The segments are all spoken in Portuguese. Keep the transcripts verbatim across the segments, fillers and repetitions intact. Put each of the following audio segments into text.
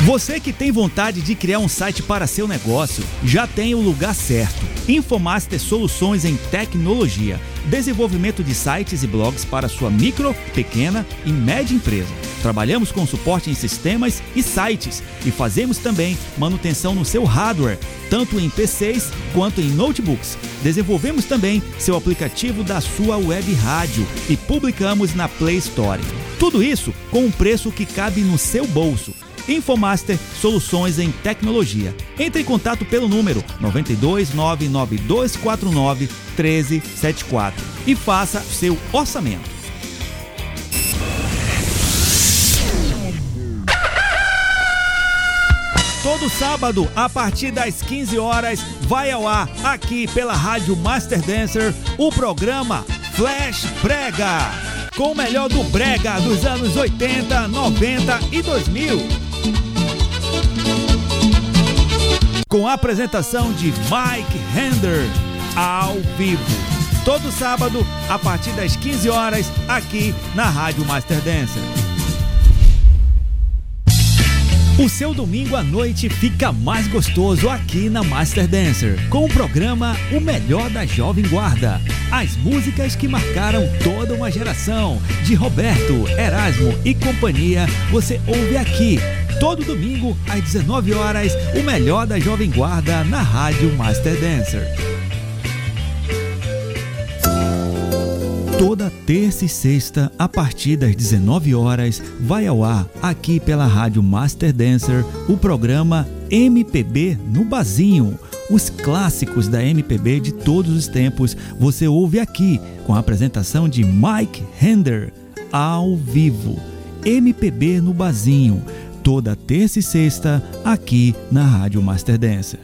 Você que tem vontade de criar um site para seu negócio, já tem o lugar certo. Infomaster Soluções em Tecnologia. Desenvolvimento de sites e blogs para sua micro, pequena e média empresa. Trabalhamos com suporte em sistemas e sites e fazemos também manutenção no seu hardware, tanto em P Cs quanto em notebooks. Desenvolvemos também seu aplicativo da sua web rádio e publicamos na Play Store. Tudo isso com um preço que cabe no seu bolso. Infomaster Soluções em Tecnologia. Entre em contato pelo número nove dois nove nove dois quatro nove um três sete quatro e faça seu orçamento. Todo sábado, a partir das quinze horas, vai ao ar, aqui pela Rádio Master Dancer, o programa Flash Brega, com o melhor do Brega dos anos oitenta, noventa e dois mil. Com a apresentação de Mike Hender, ao vivo. Todo sábado, a partir das quinze horas, aqui na Rádio Master Dancer. O seu domingo à noite fica mais gostoso aqui na Master Dancer, com o programa O Melhor da Jovem Guarda. As músicas que marcaram toda uma geração, de Roberto, Erasmo e companhia, você ouve aqui. Todo domingo, às dezenove horas, o melhor da Jovem Guarda na Rádio Master Dancer. Toda terça e sexta, a partir das dezenove horas, vai ao ar, aqui pela Rádio Master Dancer, o programa M P B no Bazinho. Os clássicos da M P B de todos os tempos, você ouve aqui, com a apresentação de Mike Hender, ao vivo. M P B no Bazinho. Toda terça e sexta, aqui na Rádio Master Dancer.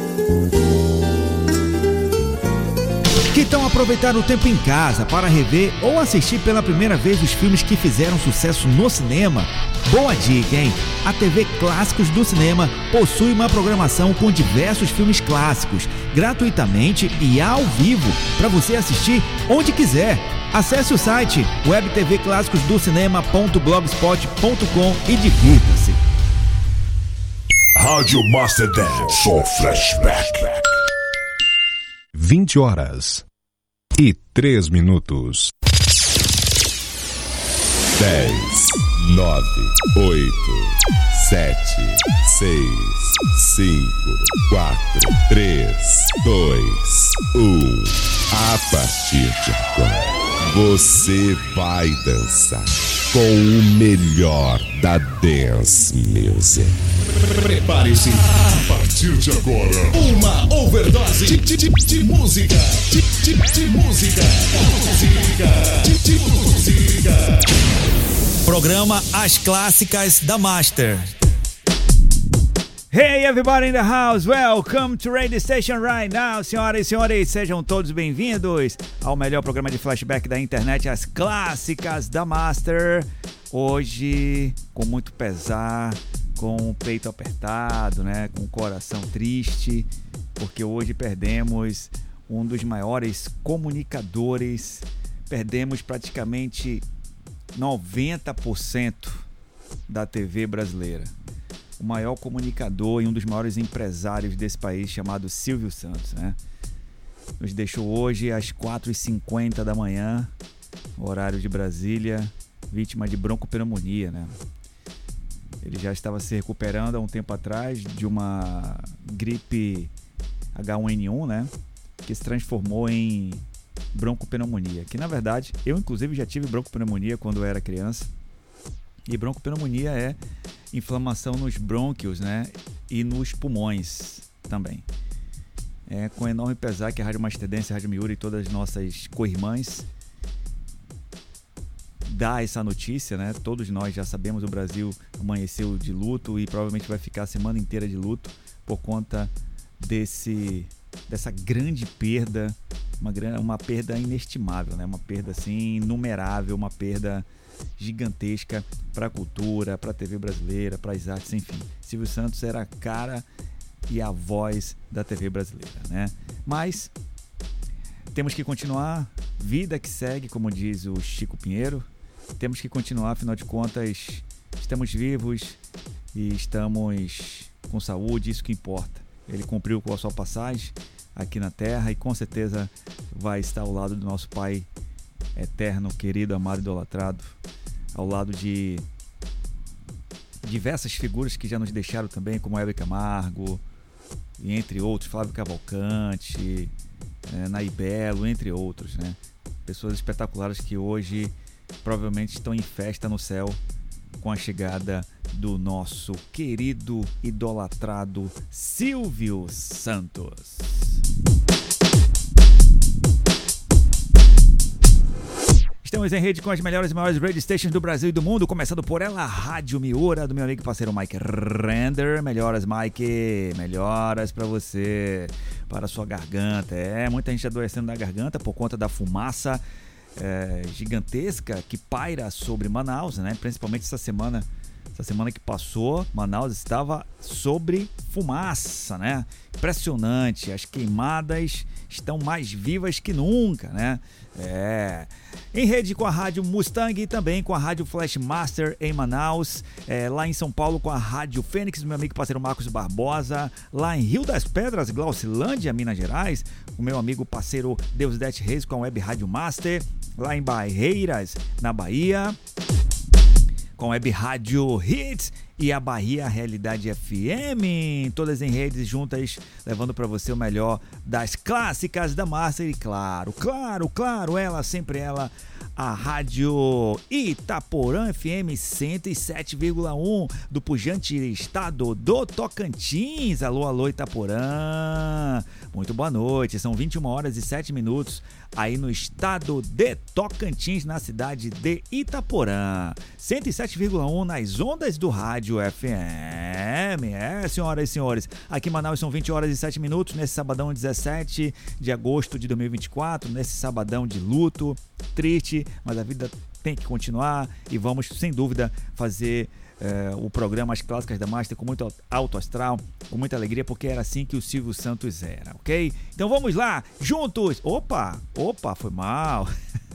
Que tal aproveitar o tempo em casa para rever ou assistir pela primeira vez os filmes que fizeram sucesso no cinema? Boa dica, hein? A T V Clássicos do Cinema possui uma programação com diversos filmes clássicos, gratuitamente e ao vivo, para você assistir onde quiser. Acesse o site web t v clássicos do cinema ponto blogspot ponto com e divirta-se. Rádio Master Dance, só flashback. vinte horas e três minutos. dez, nove, oito, sete, seis, cinco, quatro, três, dois, um. A partir de agora, você vai dançar com o melhor da Dance Music. Prepare-se, a partir de agora, uma overdose de, de, de, de música, de, de, de música, música, de, de música. Programa As Clássicas da Master. Hey everybody in the house, welcome to Radio Station right now. Senhoras e senhores, sejam todos bem-vindos ao melhor programa de flashback da internet, As Clássicas da Master. Hoje, com muito pesar, com o peito apertado, né, com o coração triste, porque hoje perdemos um dos maiores comunicadores, perdemos praticamente noventa por cento da T V brasileira. O maior comunicador e um dos maiores empresários desse país, chamado Silvio Santos, né? Nos deixou hoje às quatro e cinquenta da manhã, horário de Brasília, vítima de broncopneumonia, né? Ele já estava se recuperando há um tempo atrás de uma gripe H um N um, né? Que se transformou em broncopneumonia. Que, na verdade, eu inclusive já tive broncopneumonia quando eu era criança. E broncopneumonia é inflamação nos brônquios, né? E nos pulmões também. É com enorme pesar que a Rádio Master Dance, a Rádio Miura e todas as nossas co-irmãs dá essa notícia, né? Todos nós já sabemos, o Brasil amanheceu de luto e provavelmente vai ficar a semana inteira de luto por conta desse, dessa grande perda, uma, uma perda inestimável, né? Uma perda assim inumerável, uma perda gigantesca para a cultura, para a T V brasileira, para as artes, enfim. Silvio Santos era a cara e a voz da T V brasileira, né? Mas temos que continuar, vida que segue, como diz o Chico Pinheiro. Temos que continuar, afinal de contas, estamos vivos, e estamos com saúde, isso que importa. Ele cumpriu com a sua passagem aqui na Terra e com certeza vai estar ao lado do nosso Pai eterno, querido, amado, idolatrado, ao lado de diversas figuras que já nos deixaram também, como Hebe Camargo, e entre outros, Flávio Cavalcante, é, Nair Belo, entre outros, né? Pessoas espetaculares que hoje provavelmente estão em festa no céu com a chegada do nosso querido, idolatrado Silvio Santos. Estamos em rede com as melhores e maiores radio stations do Brasil e do mundo, começando por ela, a Rádio Miura, do meu amigo e parceiro Mike Render. Melhoras, Mike, melhoras pra você, para a sua garganta. É, muita gente adoecendo da garganta por conta da fumaça é, gigantesca que paira sobre Manaus, né? Principalmente essa semana, essa semana que passou, Manaus estava sobre fumaça, né? Impressionante, as queimadas estão mais vivas que nunca, né? É. Em rede com a Rádio Mustang e também com a Rádio Flashmaster em Manaus, é, lá em São Paulo com a Rádio Fênix, do meu amigo parceiro Marcos Barbosa, lá em Rio das Pedras, Glaucilândia, Minas Gerais, o meu amigo parceiro Deusdete Reis com a Web Rádio Master, lá em Barreiras, na Bahia, com a Web Rádio Hits e a Bahia Realidade F M, todas em redes juntas, levando para você o melhor das clássicas da Master e claro, claro, claro, ela, sempre ela, a Rádio Itaporã F M cento e sete vírgula um do pujante estado do Tocantins. Alô, alô, Itaporã, muito boa noite, são vinte e uma horas e sete minutos aí no estado de Tocantins, na cidade de Itaporã, cento e sete vírgula um nas ondas do rádio F M. É, senhoras e senhores, aqui em Manaus são vinte horas e sete minutos, nesse sabadão dezessete de agosto de dois mil e vinte e quatro, nesse sabadão de luto, triste, mas a vida tem que continuar e vamos, sem dúvida, fazer é, o programa As Clássicas da Master com muito alto astral, com muita alegria, porque era assim que o Silvio Santos era, ok? Então vamos lá, juntos! Opa, opa, foi mal!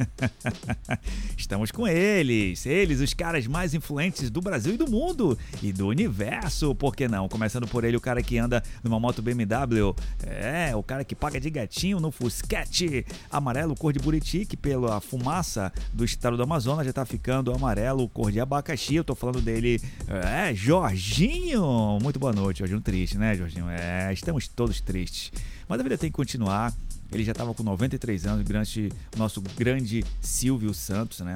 Estamos com eles, eles, os caras mais influentes do Brasil e do mundo e do universo, por que não? Começando por ele, o cara que anda numa moto B M W, é, o cara que paga de gatinho no Fusquete amarelo cor de Buriti, que pela fumaça do estado do Amazonas já tá ficando amarelo cor de abacaxi. Eu tô falando dele, é, Jorginho. Muito boa noite, Jorginho, triste, né, Jorginho? É, estamos todos tristes, mas a vida tem que continuar. Ele já estava com noventa e três anos, grande, nosso grande Silvio Santos, né?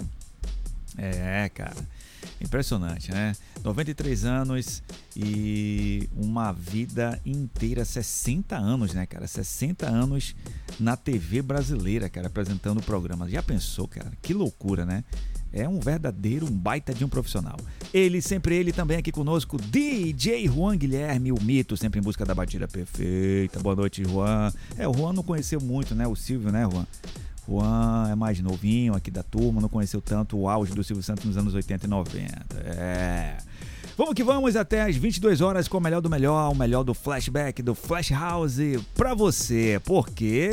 É, cara, impressionante, né? noventa e três anos e uma vida inteira, sessenta anos, né, cara? sessenta anos na T V brasileira, cara, apresentando o programa. Já pensou, cara? Que loucura, né? É um verdadeiro, um baita de um profissional. Ele, sempre ele, também aqui conosco, D J Juan Guilherme, o mito, sempre em busca da batida perfeita. Boa noite, Juan. É, o Juan não conheceu muito, né, o Silvio, né, Juan? Juan é mais novinho aqui da turma, não conheceu tanto o auge do Silvio Santos nos anos oitenta e noventa. É... Vamos que vamos até as vinte e duas horas com o melhor do melhor, o melhor do flashback, do Flash House pra você, porque...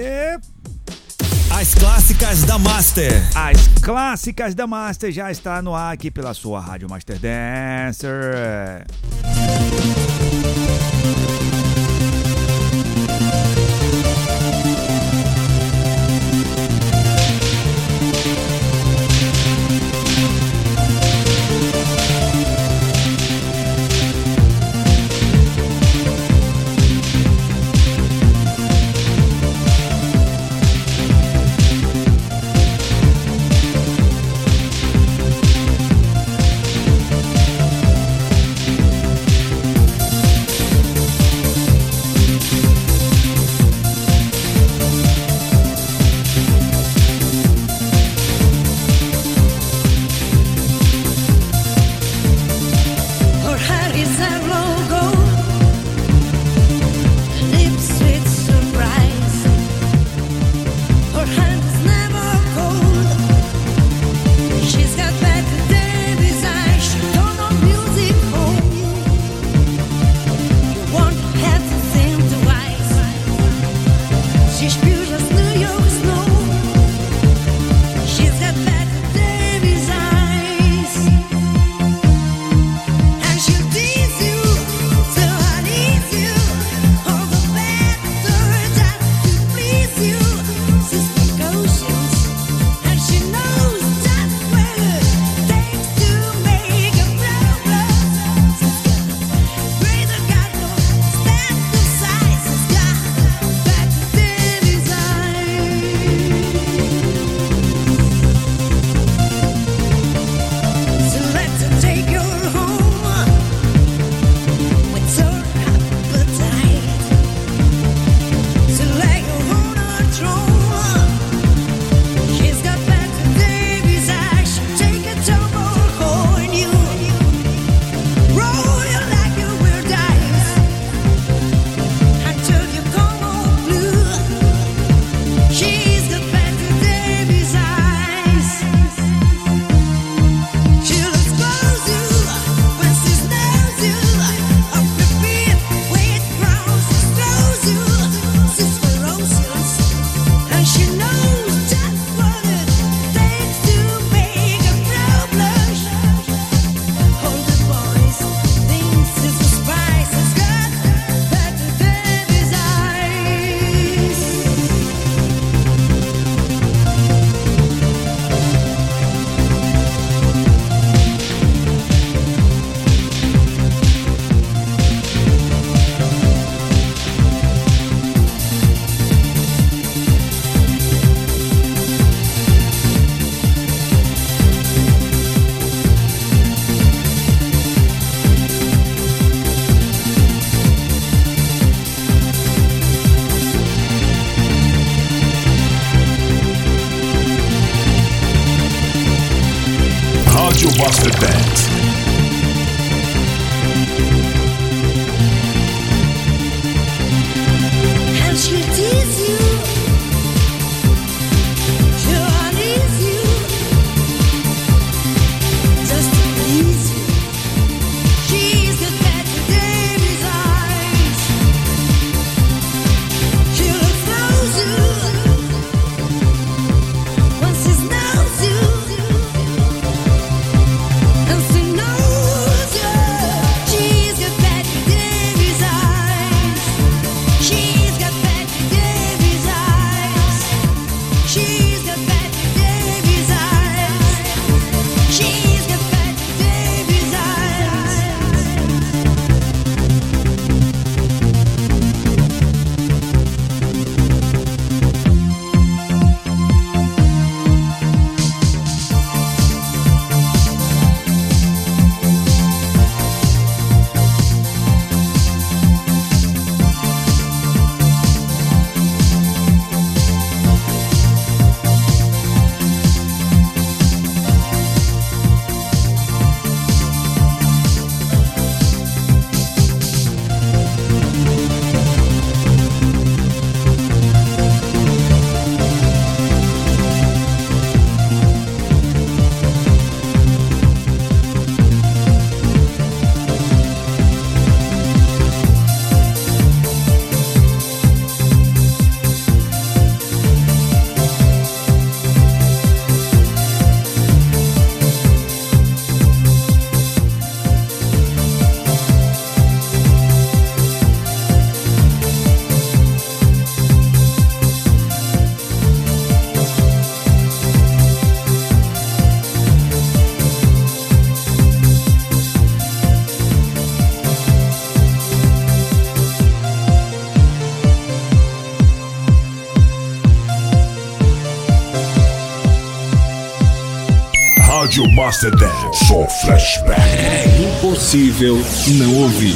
As Clássicas da Master. As Clássicas da Master já está no ar aqui pela sua Rádio Master Dancer. Rádio Master dez, só flashback. É impossível não ouvir.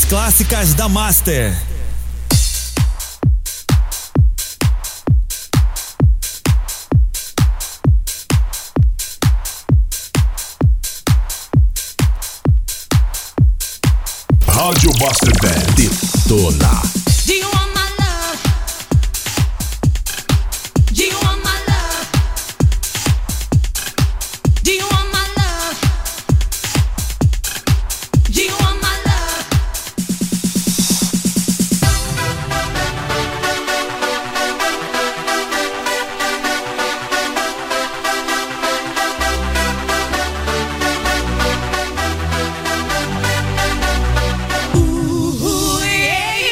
clássicas da Master. Rádio Master Band detona. Do you want my love? Do you want my love? Do you want my love? Do you want my love? Ooh, yeah.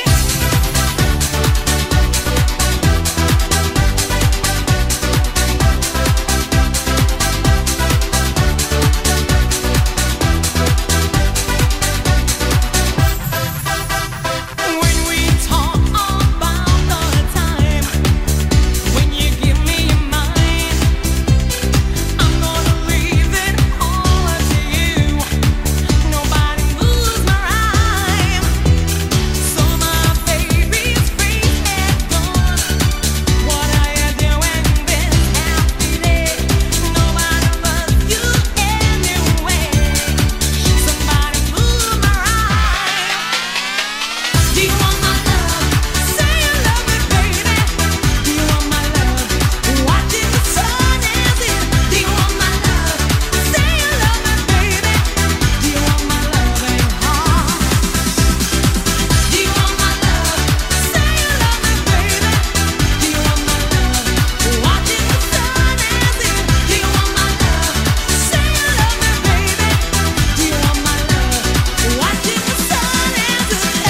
When we talk about the time when you give me your mind, I'm gonna leave it all up to you. Nobody moves my rhyme. So my baby's free and gone. What are you doing this happy day? Nobody loves you anyway. Somebody move my rhyme. Do you want my love? Say you love me, baby. Do you want my love? Watching the sun as it. Do you want my love? Say you love me, baby. Do you want my loving heart? Do you want my love? Say you love me, baby. Do you want my love? Watching the sun as it. Do you want my love? Say you love me, baby. Do you want my love? Watching the sun as it fades away.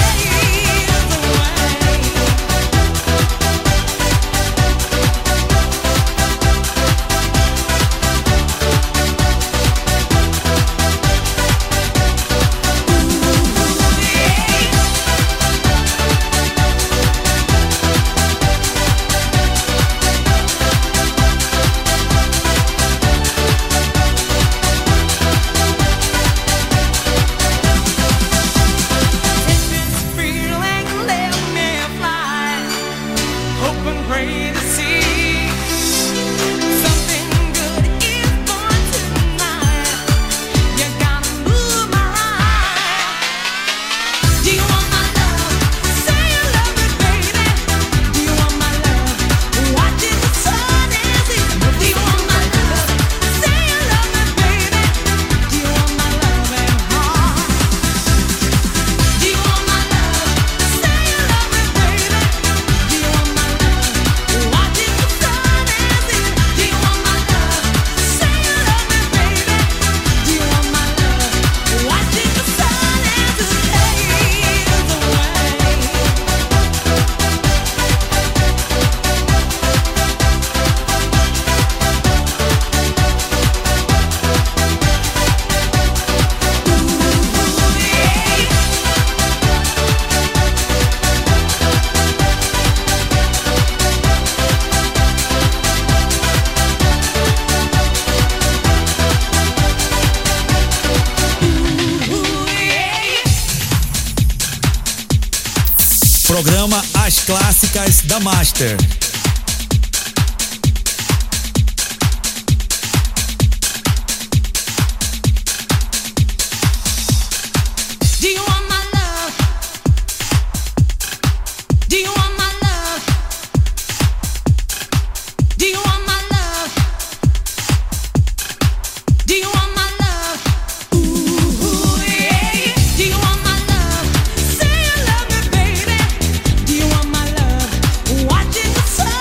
Take this feeling, let me fly. Hope and pray to see something good is born tonight. You gotta move my rhyme. Do you want my love? Say you love me, baby. Do you want my love? Watching the sun as it. Do you want my love? Say you love me, baby. Do you want my loving heart? Do you want my love? Say you love me, baby. Do you want my love? Watching the sun as it. Do you want my love? Say you love me, baby. Do you want my love? Watching the sun as it fades away. Programa As Clássicas da Master. Do you want my love? Do you want my love? Do you want my love? Do you want my love? Ooh, yeah. Do you want my love? Say you love me, baby. Do you want my love? Watching the sun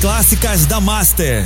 clássicas da Master.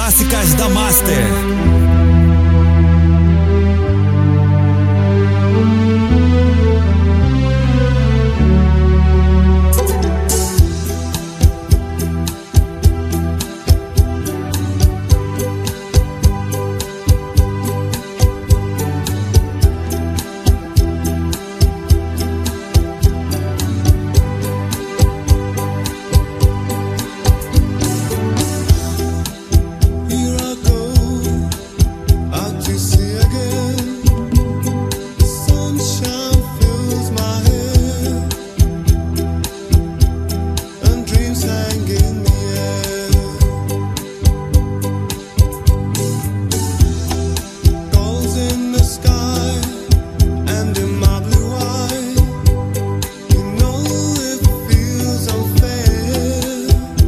clássicas da Master. Here I go out to sea again. The sunshine fills my head, and dreams hang in the air. Gulls in the sky and in my blue eye. You know it feels unfair.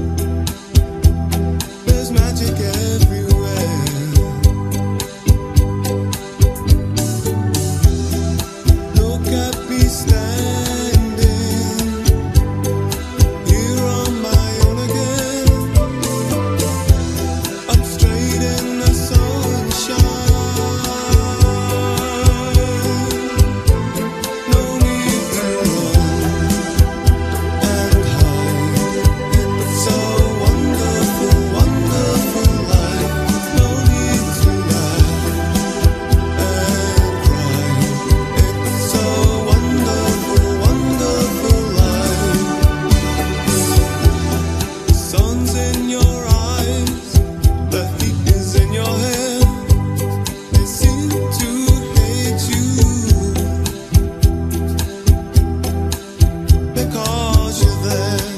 There's magic everywhere. Look at me standing here on my own again. Up straight in the sunshine. No need to run and hide. It's a wonderful, wonderful life. No need to laugh and cry. It's a wonderful, wonderful life. The sun's in your eyes, the heat is in your hair. They seem to hate you because you're there.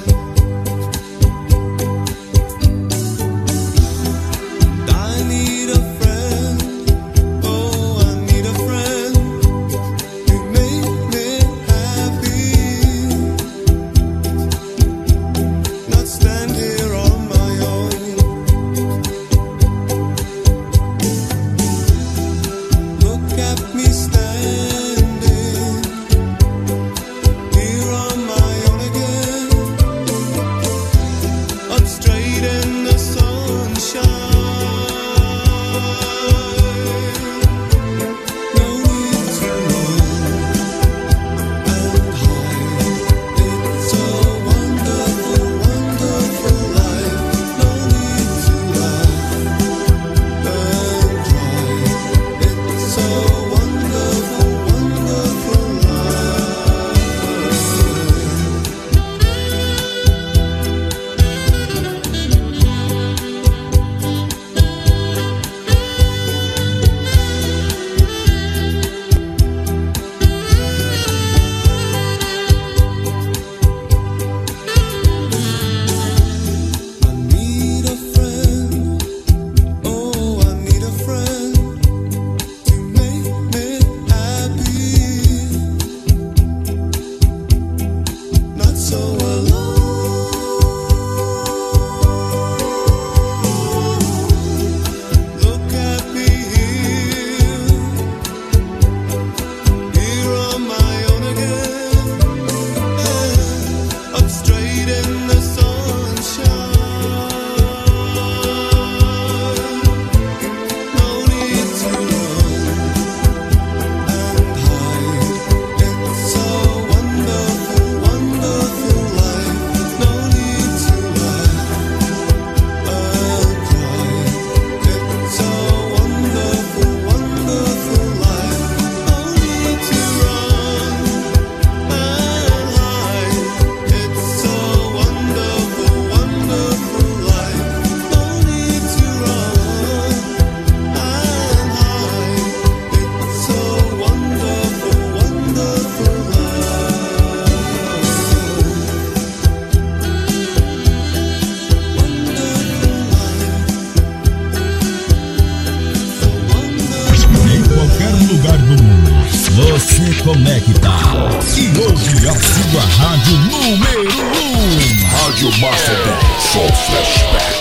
I need a friend, oh, I need a friend to make me happy, not stand here on my own. Look at me standing here on my own again, up straight in the sunshine. No need to run and hide. It's a wonderful, wonderful life. No need to laugh and cry. It's a wonderful, wonderful life. I need a friend, oh, I need a friend to make me happy, not so alone. Look at me here, here on my own again, up straight in the sunshine. No need to run and hide. It's a wonderful, wonderful life. No need to laugh and cry. It's a wonderful, wonderful life. No need to run and hide. It's a wonderful, wonderful life. No need to run and hide. It's a wonderful, wonderful life. Em qualquer lugar do mundo, você conecta e ouve a sua rádio número um. Rádio Master dez, Soul Flashback.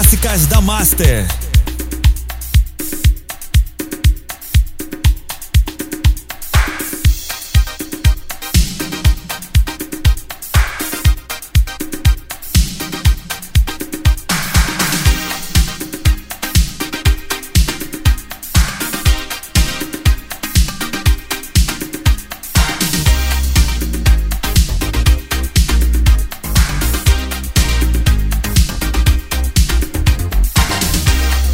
clássicas da Master. Thank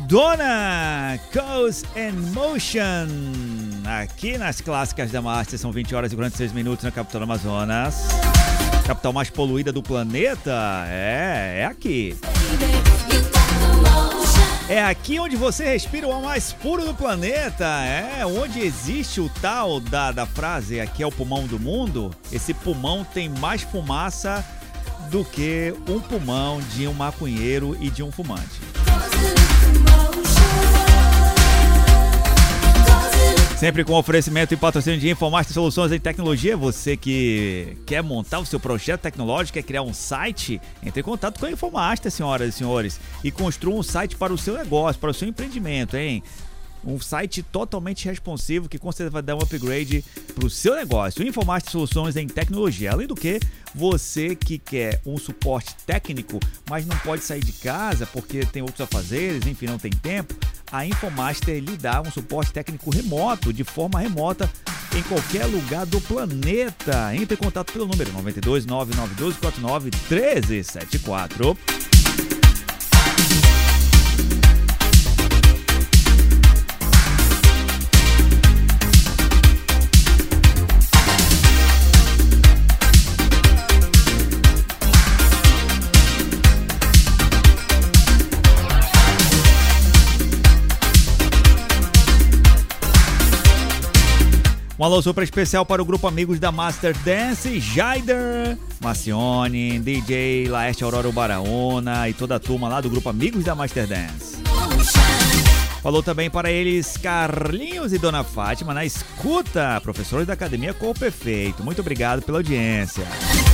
Madonna, Cause and Motion, aqui nas clássicas da Master. São vinte horas e quarenta e seis minutos na capital do Amazonas, capital mais poluída do planeta. É, é aqui. É aqui onde você respira o ar mais puro do planeta. É onde existe o tal da, da frase, aqui é o pulmão do mundo. Esse pulmão tem mais fumaça do que um pulmão de um maconheiro e de um fumante. Sempre com oferecimento e patrocínio de Infomaster Soluções em Tecnologia. Você que quer montar o seu projeto tecnológico, quer criar um site, entre em contato com a Infomaster, senhoras e senhores, e construa um site para o seu negócio, para o seu empreendimento, hein? Um site totalmente responsivo que com certeza vai dar um upgrade para o seu negócio. Infomaster Soluções em Tecnologia. Além do que, você que quer um suporte técnico, mas não pode sair de casa porque tem outros afazeres, enfim, não tem tempo, a Infomaster lhe dá um suporte técnico remoto, de forma remota, em qualquer lugar do planeta. Entre em contato pelo número nove dois nove nove um dois quatro nove um três sete quatro. Um alô super especial para o grupo Amigos da Master Dance, Jaider, Macione, D J Laeste Aurora Baraona e toda a turma lá do grupo Amigos da Master Dance. Falou também para eles Carlinhos e Dona Fátima na escuta, professores da Academia Corpo Perfeito. Muito obrigado pela audiência.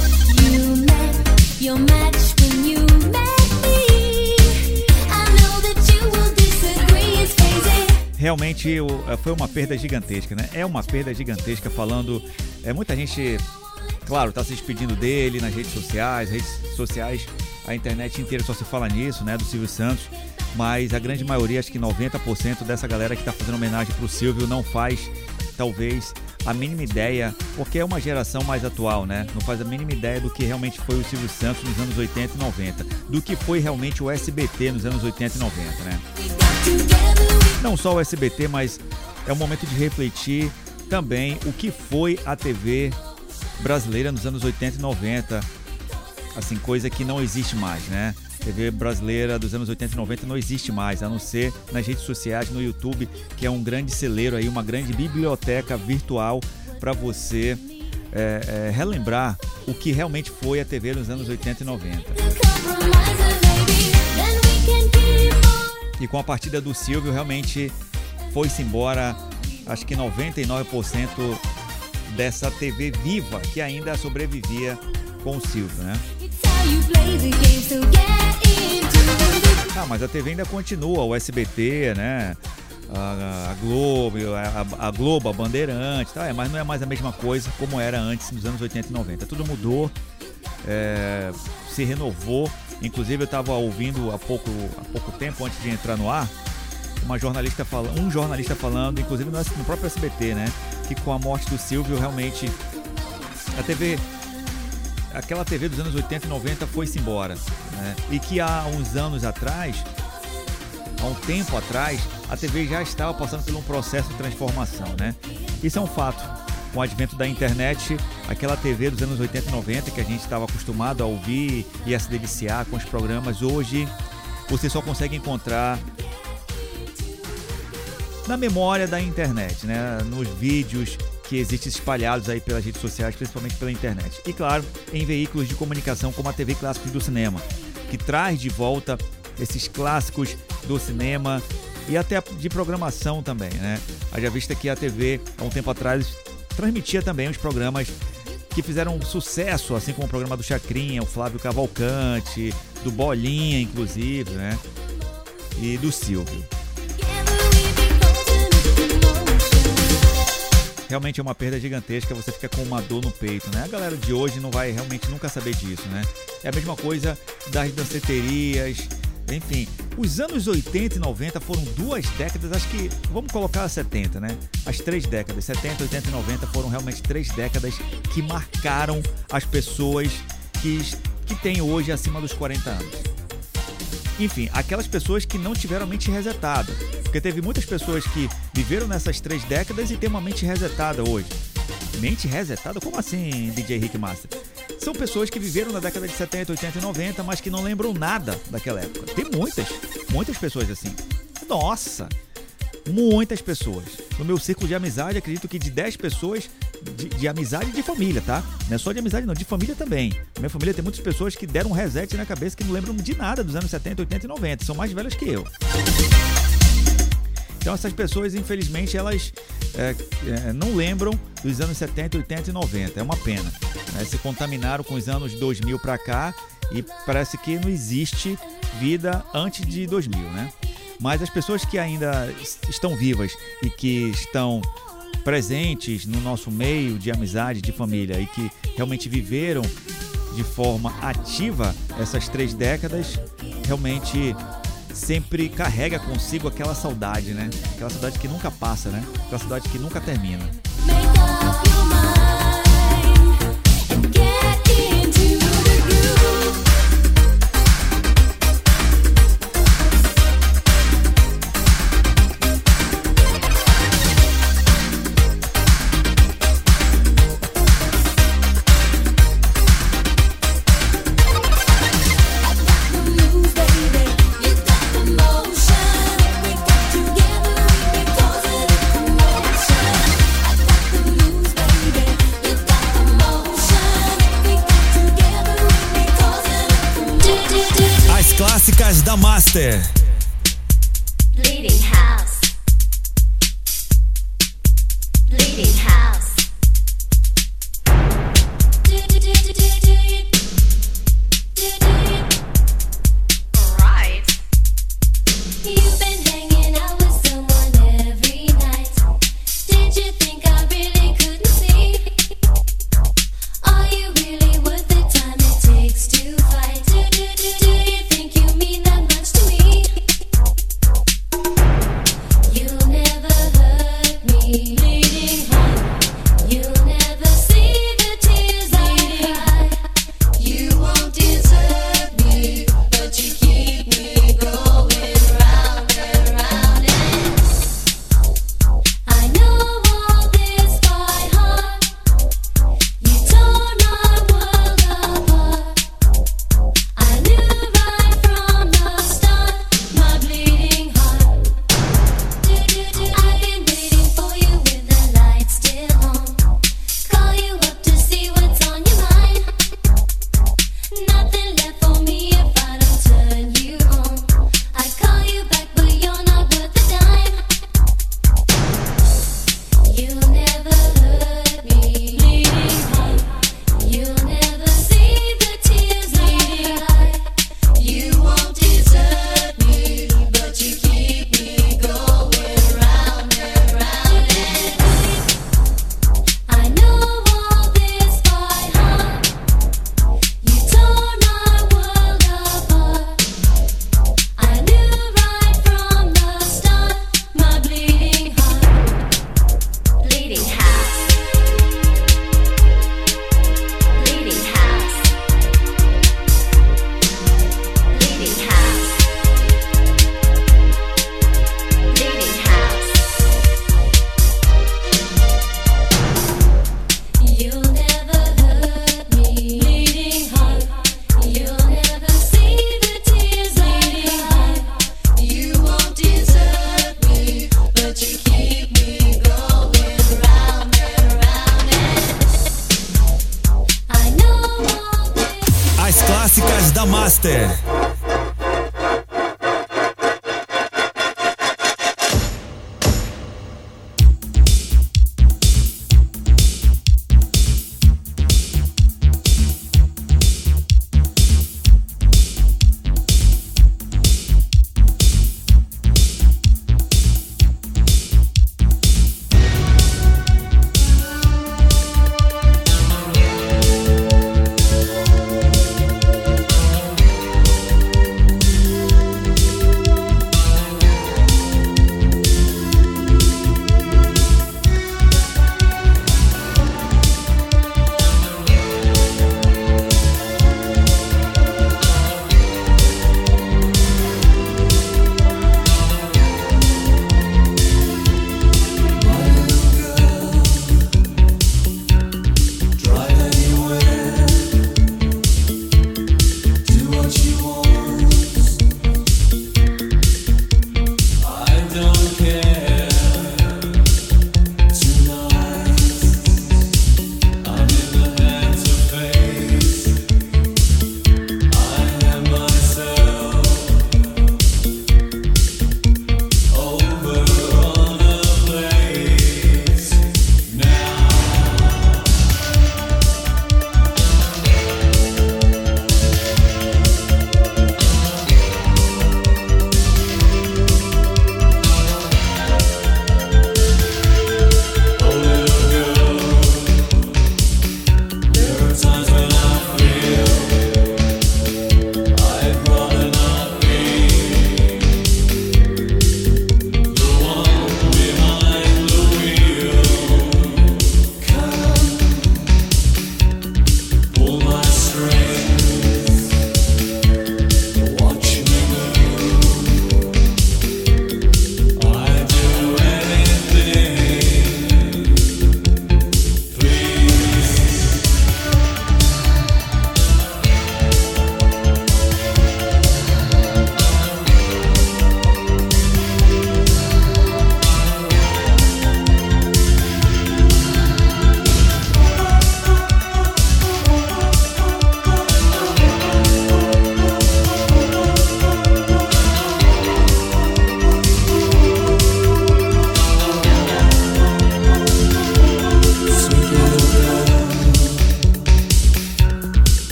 Realmente foi uma perda gigantesca, né? É uma perda gigantesca falando... É, muita gente, claro, tá se despedindo dele nas redes sociais, redes sociais, a internet inteira só se fala nisso, né? Do Silvio Santos, mas a grande maioria, acho que noventa por cento dessa galera que tá fazendo homenagem pro Silvio não faz, talvez, a mínima ideia, porque é uma geração mais atual, né? Não faz a mínima ideia do que realmente foi o Silvio Santos nos anos oitenta e noventa, do que foi realmente o S B T nos anos oitenta e noventa, né? Não só o S B T, mas é um momento de refletir também o que foi a T V brasileira nos anos oitenta e noventa. Assim, coisa que não existe mais, né? T V brasileira dos anos oitenta e noventa não existe mais, a não ser nas redes sociais, no YouTube, que é um grande celeiro aí, uma grande biblioteca virtual para você é, é, relembrar o que realmente foi a T V nos anos oitenta e noventa. E com a partida do Silvio, realmente foi-se embora, acho que noventa e nove por cento dessa T V viva que ainda sobrevivia com o Silvio, né? Ah, mas a T V ainda continua, o S B T, né? A, a Globo, a, a Globo, a Bandeirante, tá? Mas não é mais a mesma coisa como era antes, nos anos oitenta e noventa. Tudo mudou, é, se renovou. Inclusive eu estava ouvindo há pouco, há pouco tempo, antes de entrar no ar, uma jornalista fala, um jornalista falando, inclusive no, no próprio S B T, né? Que com a morte do Silvio, realmente, a T V, aquela T V dos anos oitenta e noventa foi-se embora, né? E que há uns anos atrás, há um tempo atrás, a T V já estava passando por um processo de transformação, né? Isso é um fato. Com o advento da internet, aquela T V dos anos oitenta e noventa que a gente estava acostumado a ouvir e a se deliciar com os programas, hoje você só consegue encontrar na memória da internet, né? Nos vídeos que existem espalhados aí pelas redes sociais, principalmente pela internet. E claro, em veículos de comunicação como a T V Clássicos do Cinema, que traz de volta esses clássicos do cinema e até de programação também, né? Haja vista que a T V, há um tempo atrás, transmitia também os programas que fizeram sucesso, assim como o programa do Chacrinha, o Flávio Cavalcante, do Bolinha, inclusive, né? E do Silvio. Realmente é uma perda gigantesca, você fica com uma dor no peito, né? A galera de hoje não vai realmente nunca saber disso, né? É a mesma coisa das danceterias, enfim. Os anos oitenta e noventa foram duas décadas, acho que, vamos colocar setenta, né? As três décadas, setenta, oitenta e noventa foram realmente três décadas que marcaram as pessoas que, que têm hoje acima dos quarenta anos. enfim, aquelas pessoas que não tiveram a mente resetada. Porque teve muitas pessoas que viveram nessas três décadas e têm uma mente resetada hoje. Mente resetada? Como assim, D J Rick Master? São pessoas que viveram na década de setenta, oitenta e noventa, mas que não lembram nada daquela época. Tem muitas, muitas pessoas assim. Nossa, muitas pessoas. No meu círculo de amizade, acredito que de dez pessoas de, de amizade e de família, tá? Não é só de amizade não, de família também. Minha família tem muitas pessoas que deram um reset na cabeça que não lembram de nada dos anos setenta, oitenta e noventa. São mais velhas que eu. Então essas pessoas, infelizmente, elas é, é, não lembram dos anos setenta, oitenta e noventa. É uma pena. Né? Se contaminaram com os anos dois mil pra cá e parece que não existe vida antes de dois mil, né? Mas as pessoas que ainda estão vivas e que estão presentes no nosso meio de amizade, de família e que realmente viveram de forma ativa essas três décadas, realmente sempre carrega consigo aquela saudade, né? Aquela saudade que nunca passa, né? Aquela saudade que nunca termina. Make up your mind and get into the groove. Move, baby, you got the motion. We got together, we can cause it a commotion. I got the moves, baby, you got the motion. We got together, we can cause it a commotion. As clássicas da Master. Bleeding house. Bleeding house. Right. You've been hanging out with someone every night. Did you think I really couldn't see? Are you really worth the time it takes to fight? Do, do, do, do you think you mean that much to me? You'll never hurt me, bleeding heart. You'll never see the tears I cry. You won't desert me, but you keep me going round and round. And I know all this by heart. You tore my world apart. I knew right from the start, my bleeding heart. I've been waiting for you with the lights still on. Call you up to see what's on your mind. Nothing left for me if I don't turn you on. I call you back, but you're not worth a dime. You'll never hurt me, bleeding heart. You'll never see the tears I cry. You won't desert me, but you keep me going round and round. And I know all this by heart. You tore my world apart. I knew right from the start, my bleeding heart. Bleeding house. Bleeding house. Bleeding house. Bleeding house. You'll never hurt me, bleeding heart. You'll never see the tears I cry. You won't desert me, but you keep me going round and round. And I know all this. As clássicas da Master.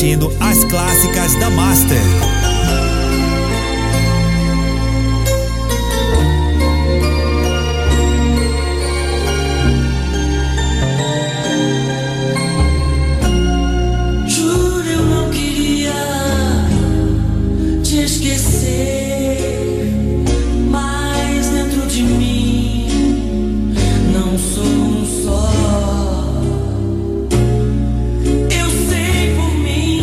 curtindo as clássicas da Master. Juro, eu não queria te esquecer, mas dentro de mim não sou um só. Eu sei por mim,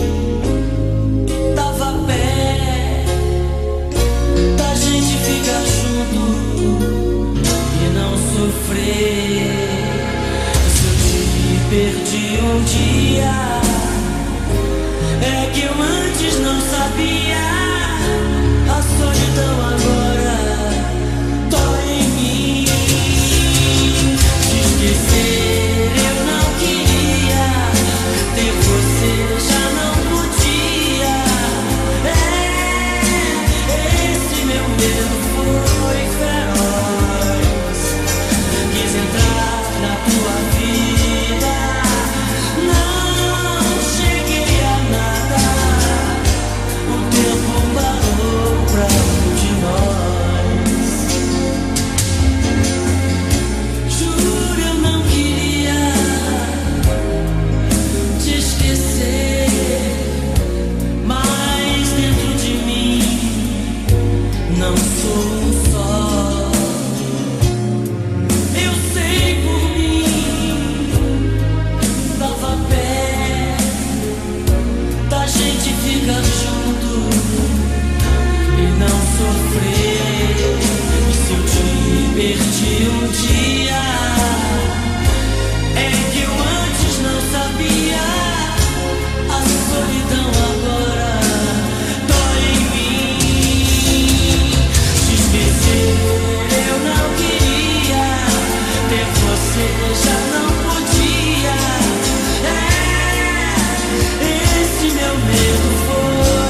tava pé da gente ficar junto e não sofrer. Se eu te perdi um dia, é que eu antes não sabia. A solidão agora dói em mim. Te esquecer eu não queria, ter você já não podia. É, esse meu medo foi feroz. Quis entrar na tua vida, não cheguei a nada. O tempo parou pra um de nós. Juro, eu não queria te esquecer, mas dentro de mim não sou um só. Eu sei por mim, tava pé da gente ficar junto e não sofrer. E se eu te perdi um dia, é que eu antes não sabia. A solidão agora dói em mim. Te esquecer eu não queria, ter você já não podia. É, esse meu medo foi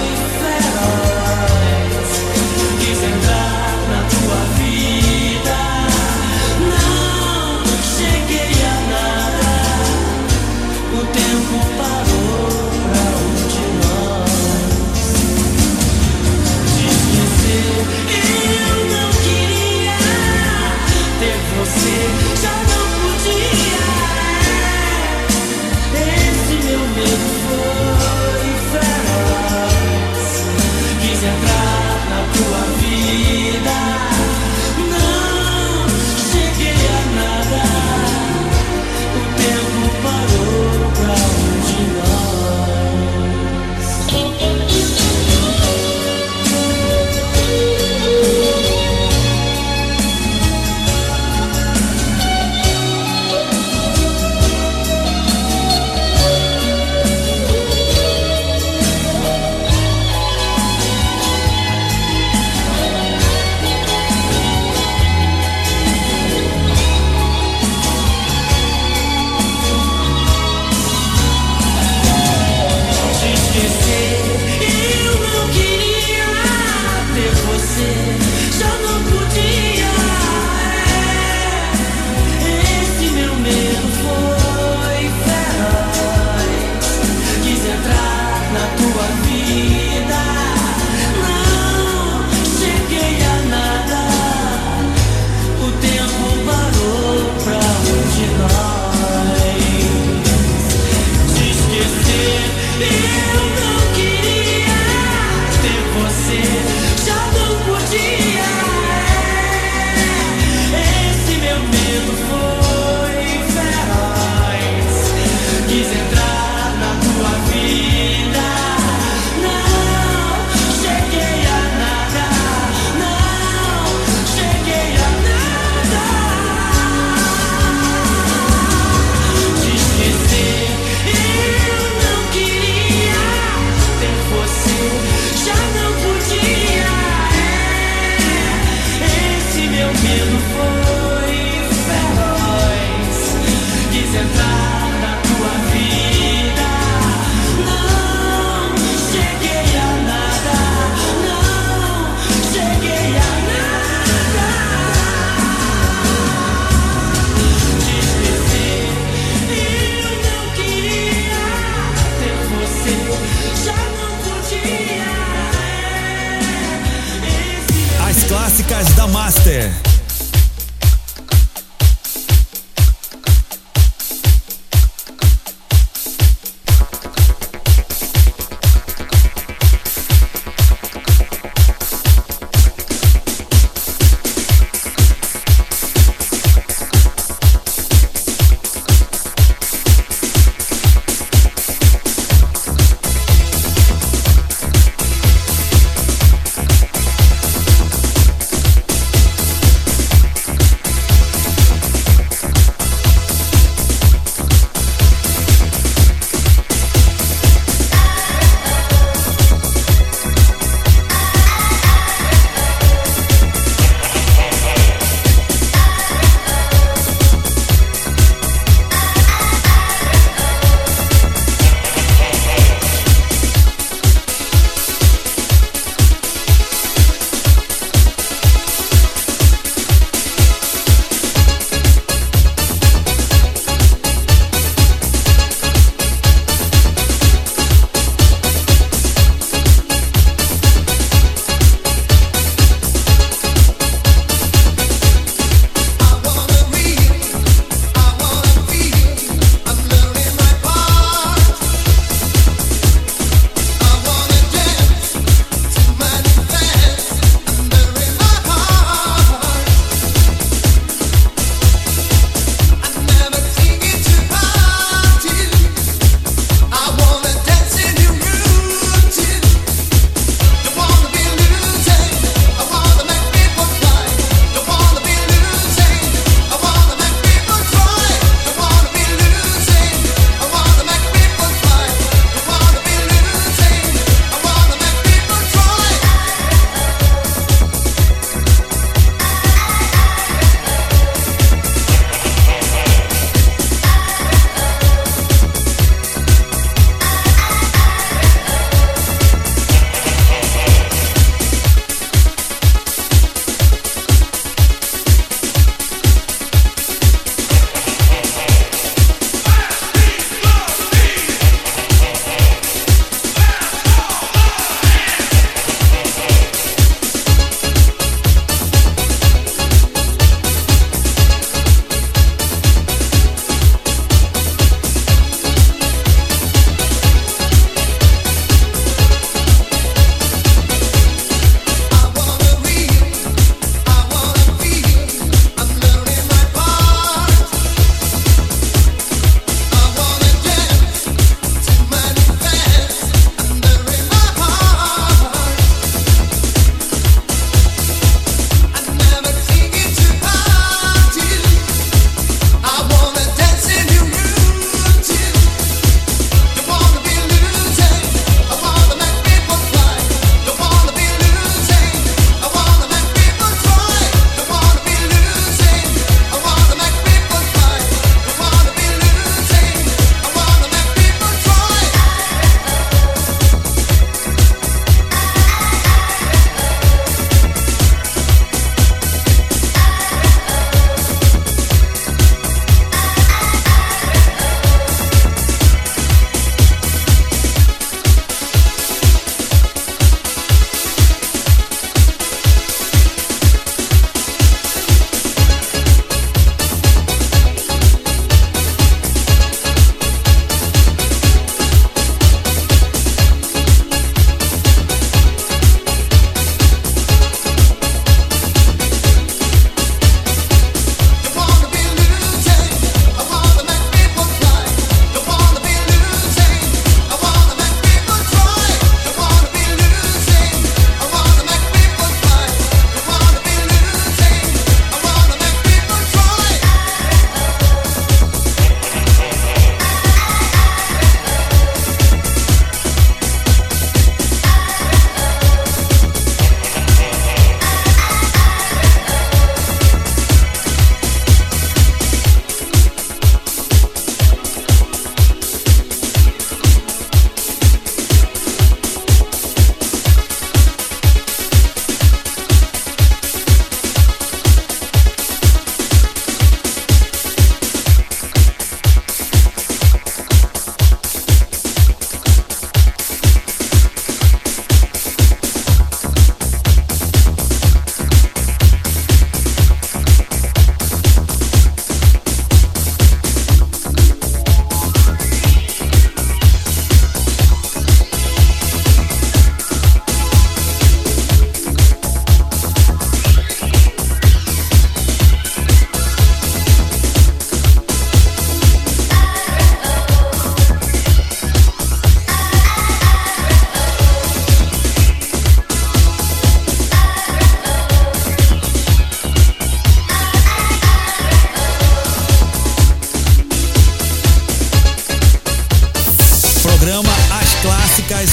Clássicas da Master.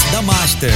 da Master.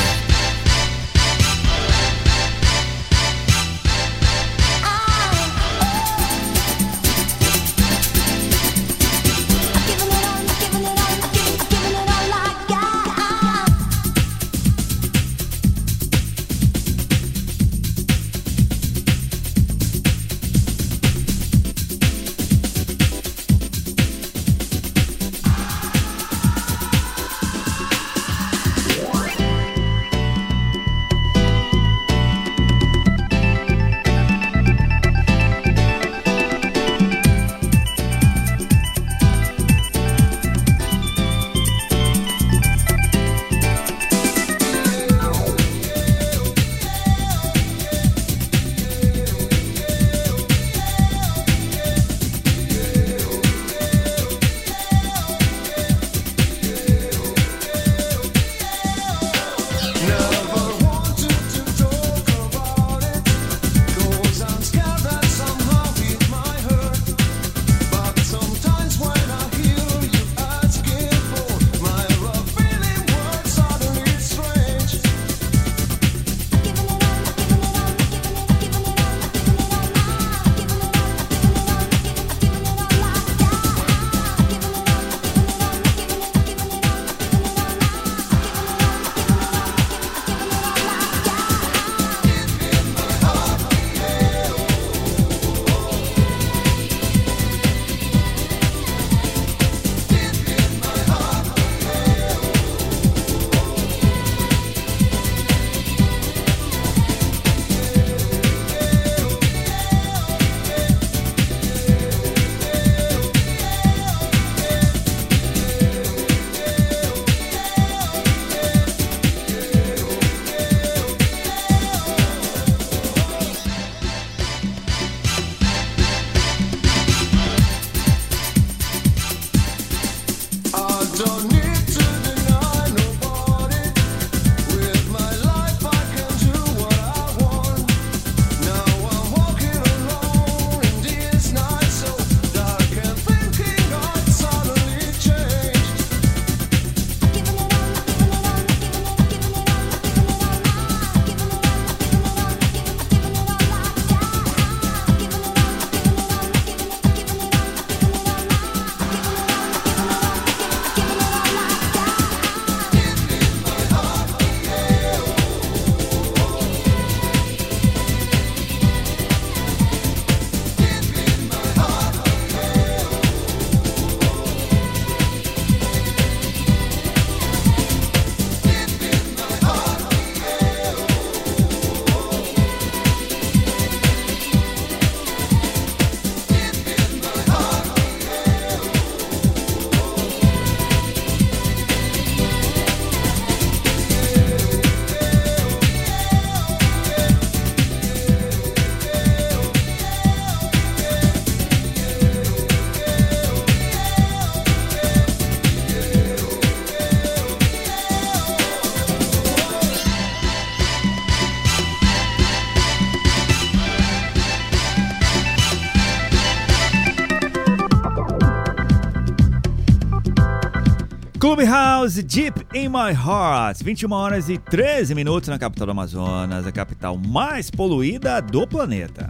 Clubhouse Deep in My Heart, vinte e uma horas e treze minutos na capital do Amazonas, a capital mais poluída do planeta.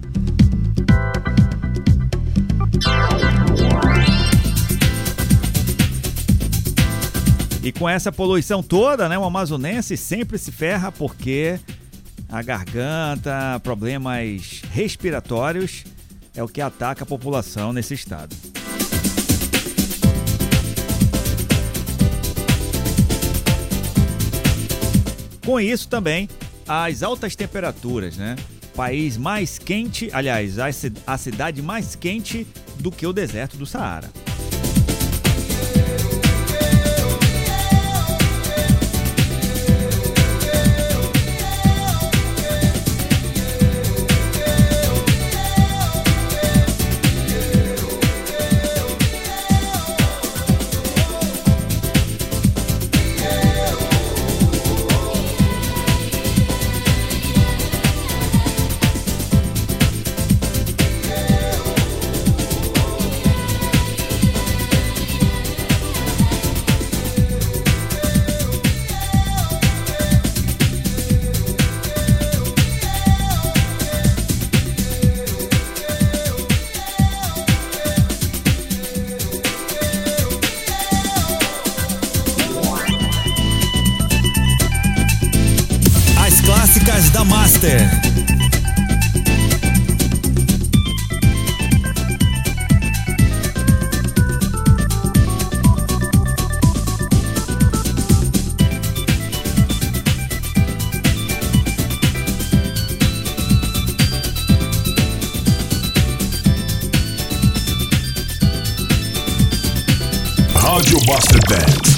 E com essa poluição toda, né, o amazonense sempre se ferra porque a garganta, problemas respiratórios é o que ataca a população nesse estado. Com isso também, as altas temperaturas, né? País mais quente, aliás, a cidade mais quente do que o deserto do Saara. Clássicas da Master. Rádio Master Band.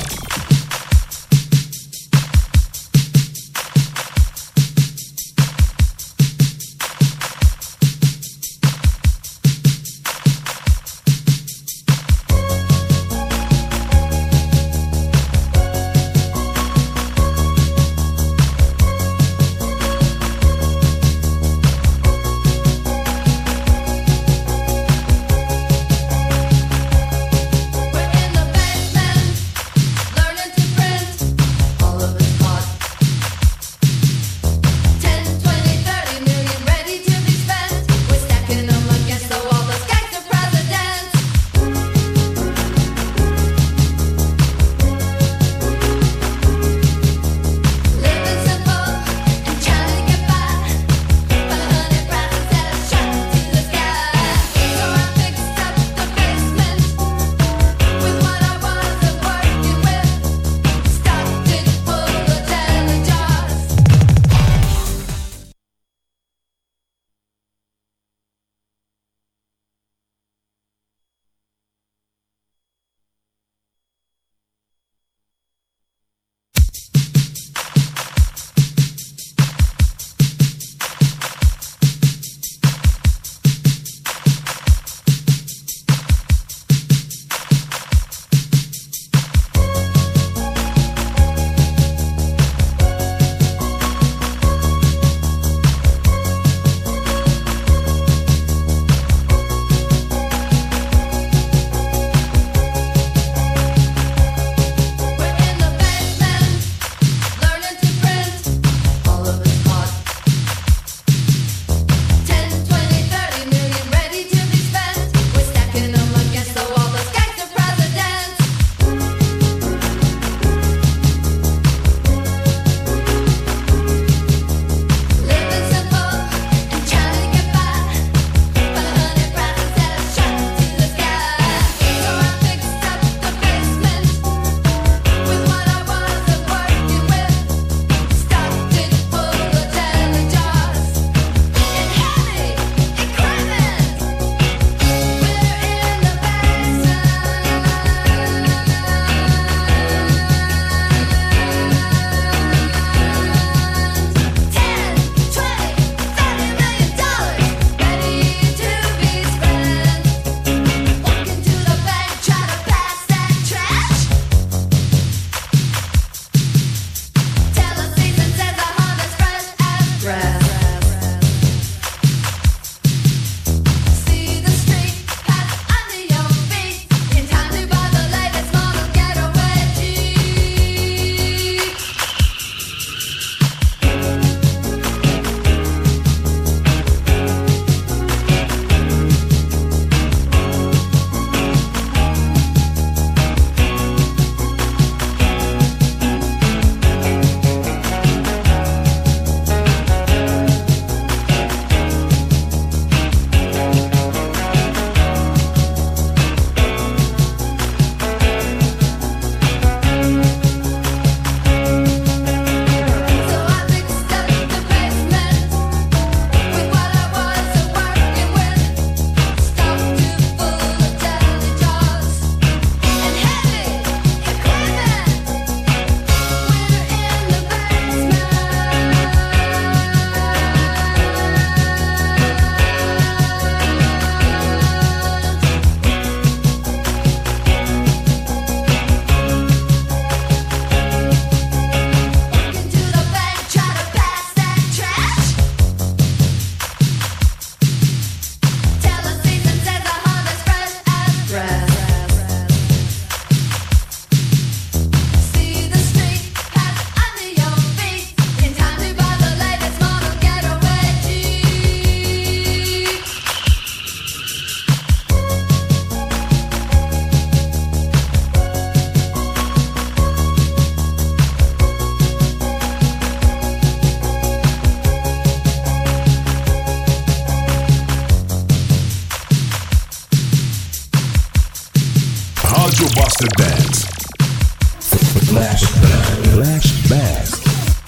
Flashback. Flashback. Flashback.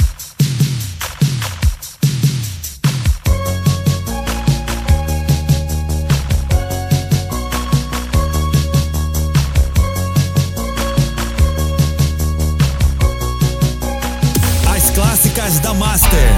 As clássicas da Master.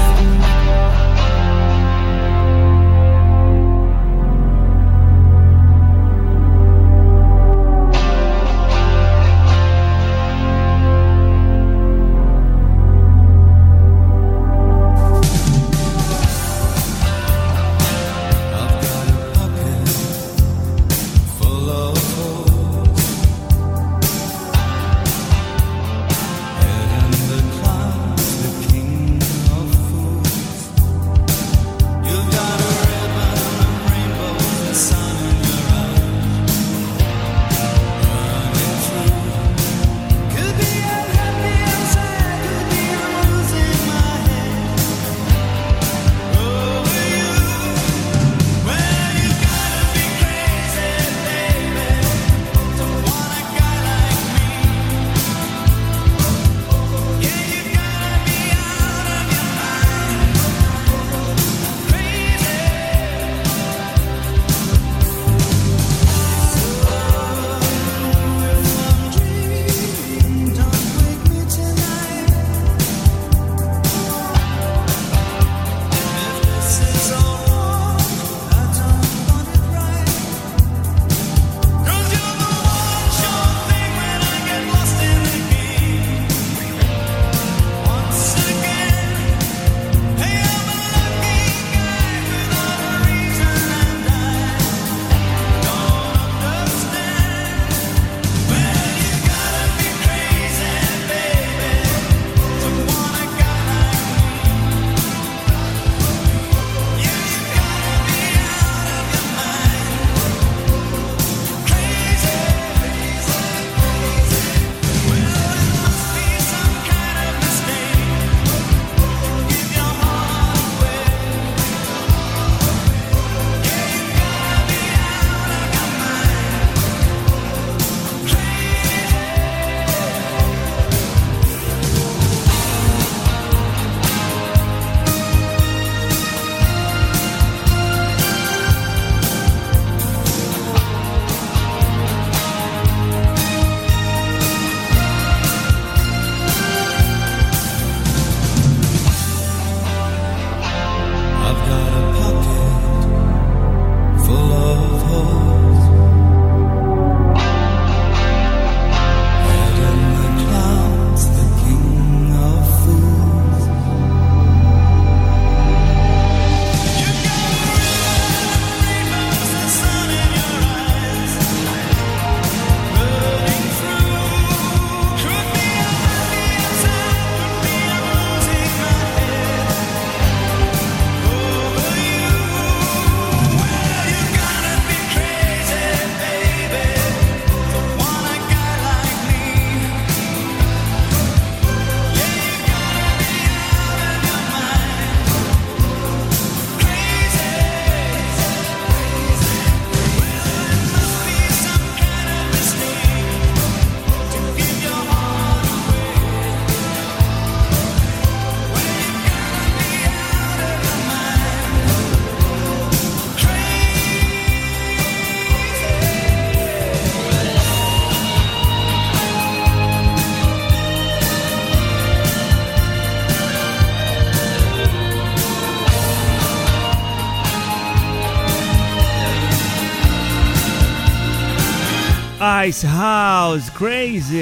Ice House, Crazy,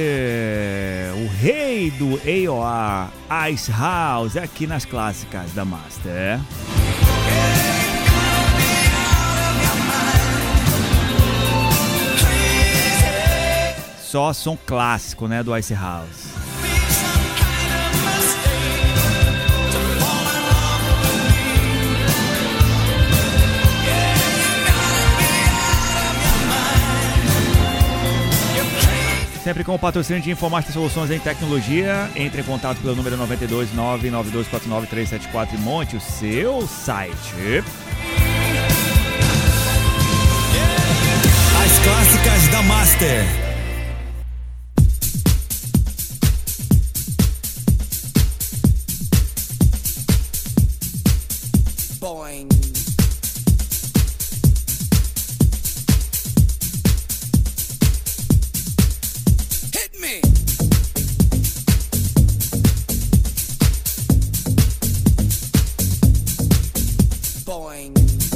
o rei do A O R, Ice House, aqui nas clássicas da Master. Só som clássico, né, do Ice House. Sempre com o patrocínio de Infomaster Soluções em Tecnologia. Entre em contato pelo número nove dois nove nove dois quatro nove três sete quatro e monte o seu site. As clássicas da Master. Boing. Hit me. Boing.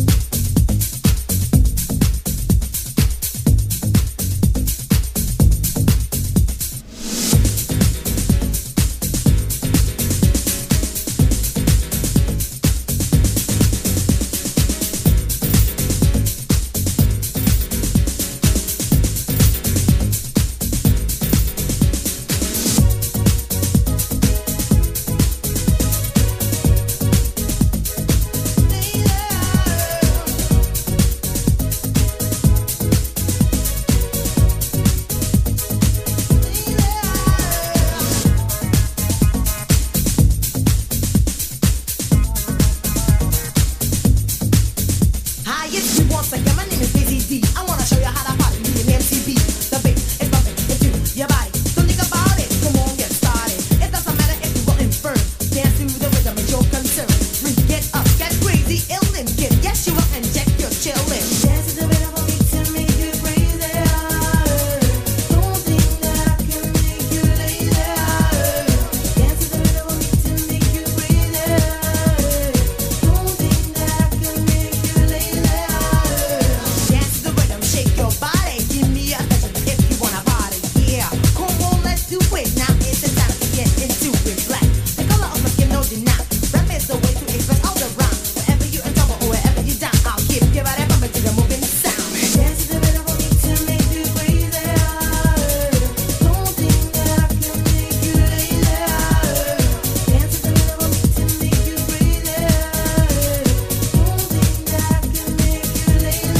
Hi, it's me once again. My name is Daisy D. I wanna show you how to party with an M C B. The bass is bumping into your body. Don't think about it. Come on, get started. It doesn't matter if you go infirm. Dance to the rhythm is your concern. Freak, get up, get crazy, ill and get. Yes, you will inject your chillin'. Dance to the rhythm of me to make you crazy. Don't think that I can make you lazy. Dance to the rhythm of me to make you crazy. Don't think that I can make you lazy. Dance to the rhythm, shake your body. Give me a attention if you wanna party. Yeah, come on, let's do it. Now it's the time to get into it. Black, the color of my skin, no deny. Rap is the way to express all the rhyme. Wherever you in trouble or wherever you down, I'll keep your body bumping to the moving sound. Dance to the rhythm of me to make you crazy. Don't think that I can make you lazy. Dance to the rhythm of me to make you crazy. Don't think that I can make you lazy.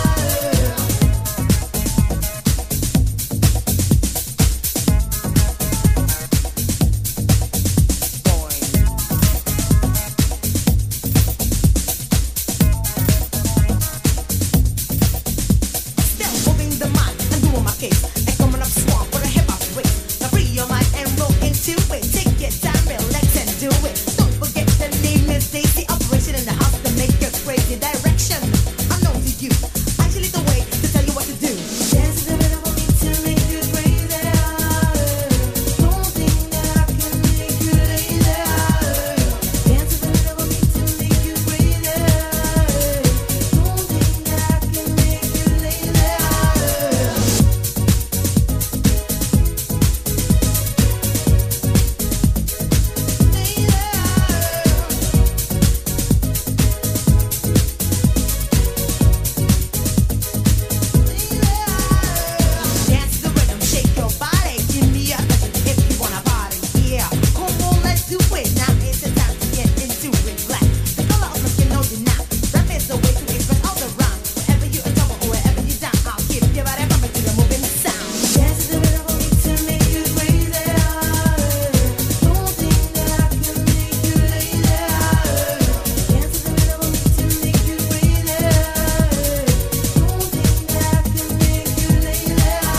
Still moving the mic and doing my case. And coming up strong for the hip hop race. Now free your mind and roll into it. Take your time, relax and do it. Don't forget the name is Daisy. Operation in the house to make your crazy direction. Unknown to you. Actually the way to tell you what to do. Dance to the rhythm of me to make you crazy. Don't think that I can make you lazy. Dance to the rhythm of me to make you crazy. Don't think that I can make you lazy. Dance to the rhythm, shake your body. Give me a attention if you wanna party. Yeah, come on, let's do it. Now it's the time to get into it. Black, the color of my skin, no deny. Rap is the way to express all the rhyme. Wherever you in trouble or wherever you down, I'll keep your body bumping to the moving sound. Dance to the rhythm of me to make you crazy. Don't think that I can make you lazy. Dance to the rhythm of me to make you crazy. Don't think that I can make you lazy.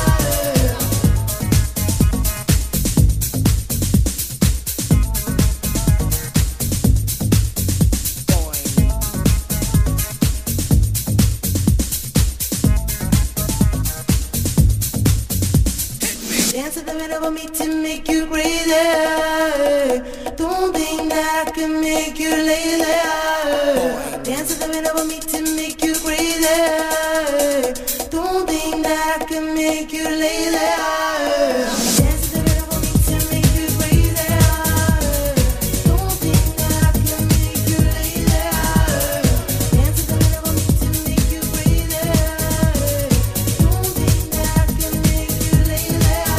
Dance to the rhythm of me to make you crazy. Don't think that I can make you lazy. Dance to the rhythm of me to make you crazy. Don't think that I can make you lazy. Dance to the rhythm of me to make you crazy. Don't think that I can make you lazy. Dance to the rhythm of me to make you crazy. Don't think that I can make you lazy.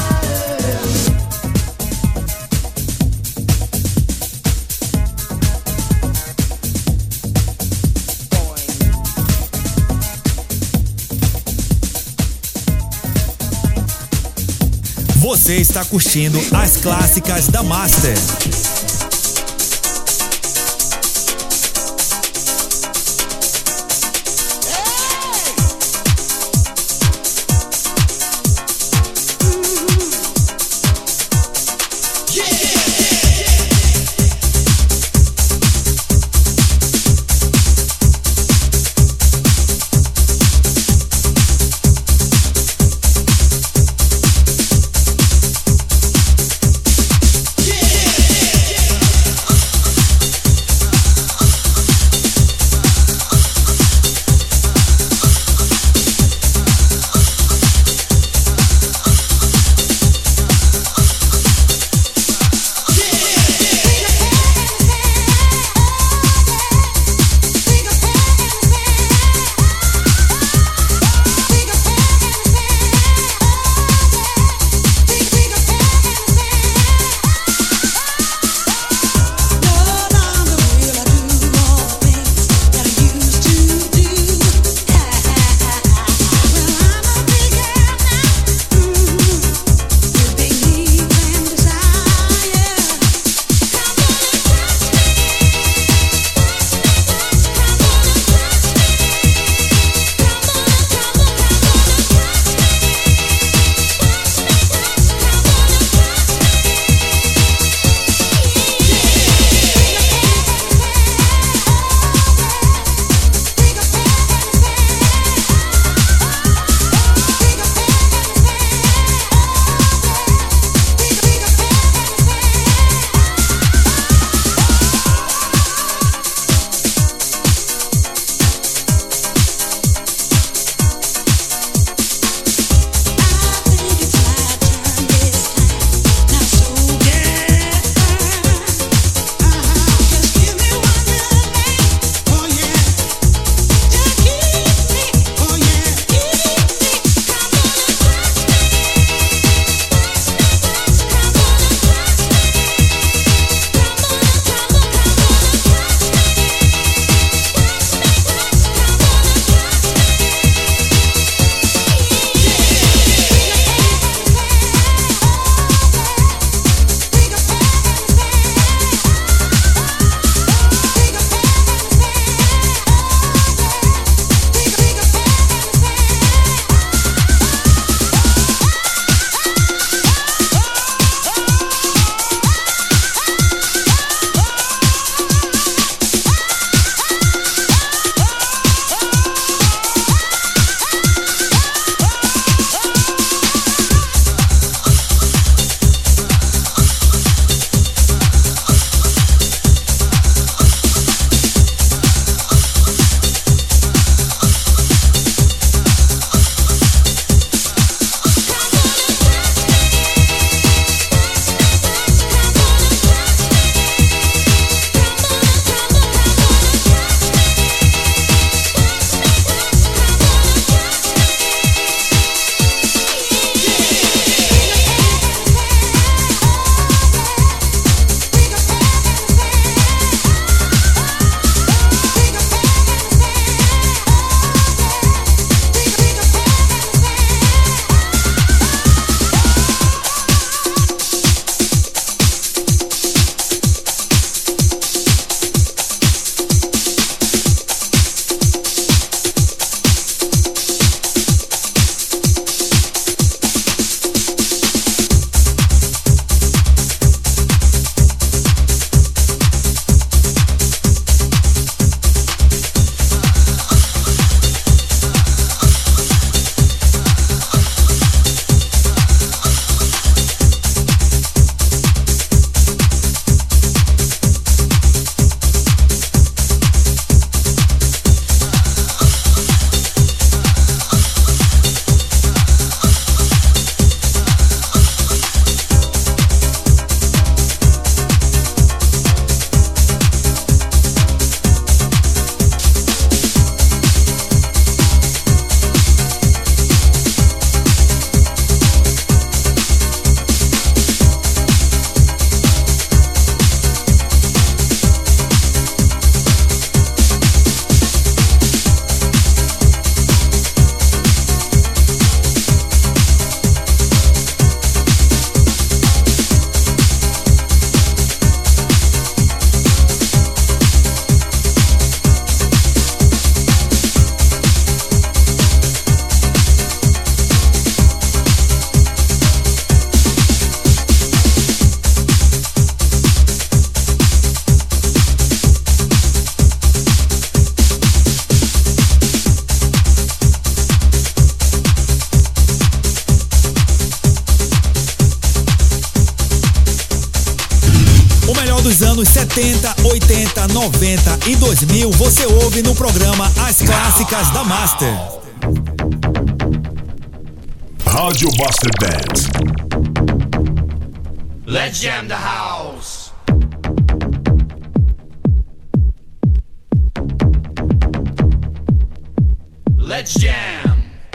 Você está curtindo as clássicas da Master. Yeah. setenta, oitenta, noventa e dois mil você ouve no programa As Clássicas da Master. Rádio Master Dance. Let's jam the house. Let's jam.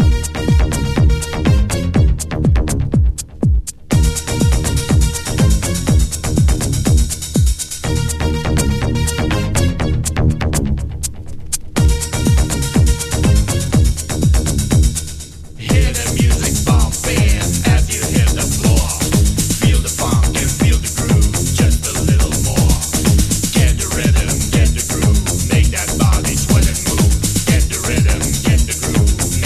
Hear the music bumping as you hit the floor. Feel the funk and feel the groove just a little more. Get the rhythm, get the groove, make that body sweat and move. Get the rhythm, get the groove,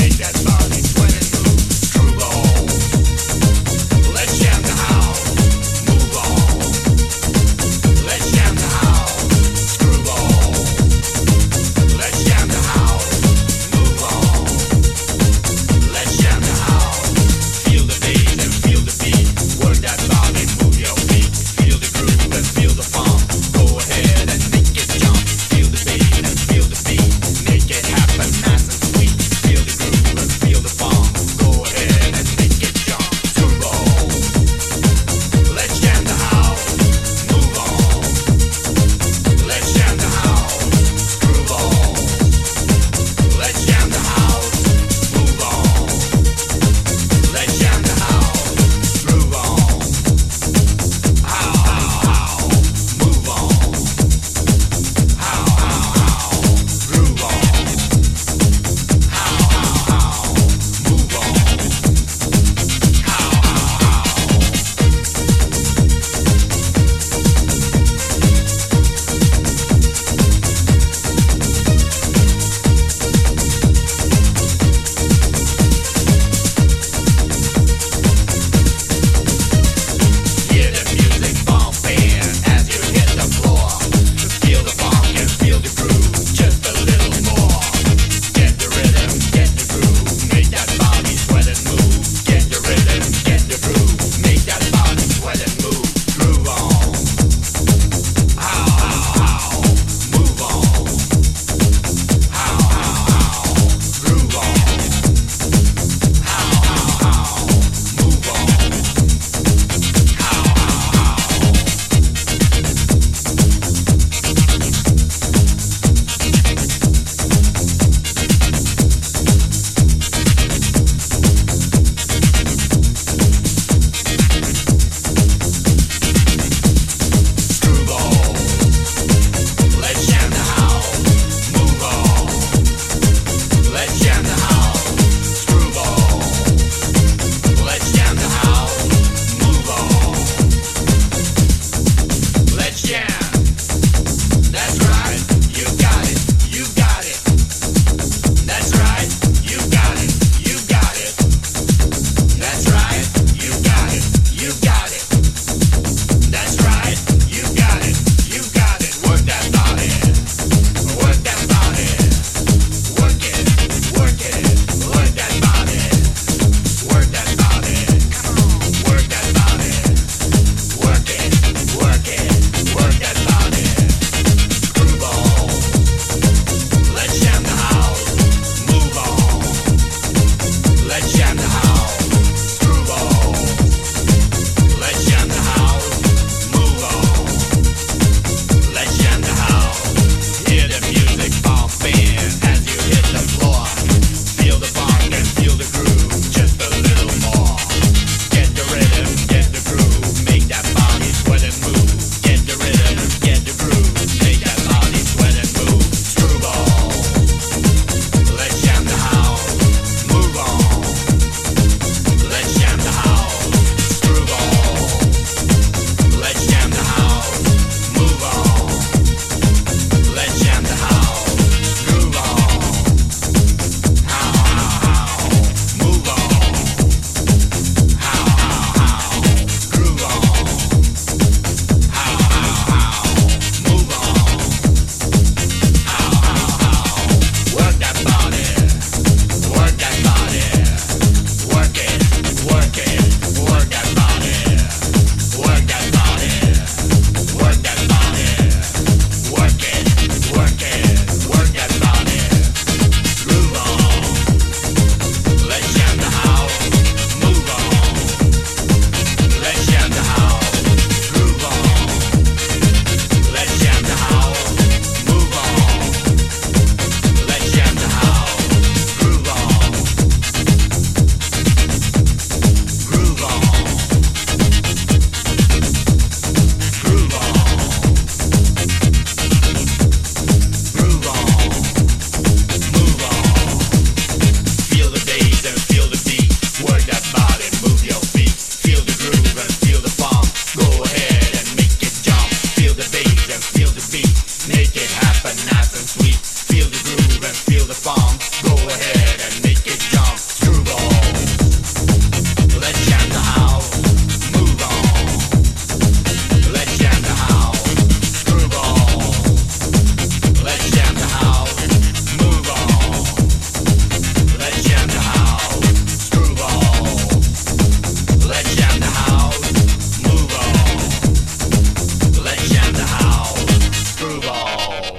and sweet. Feel the groove and feel the funk. Go ahead and make it jump. Screwball. Let's jam the house. Move on. Let's jam the house. Screwball. Let's jam the house. Move on. Let's jam the house. Screwball. Let's jam the house. Move on. Let's jam the house. Screwball.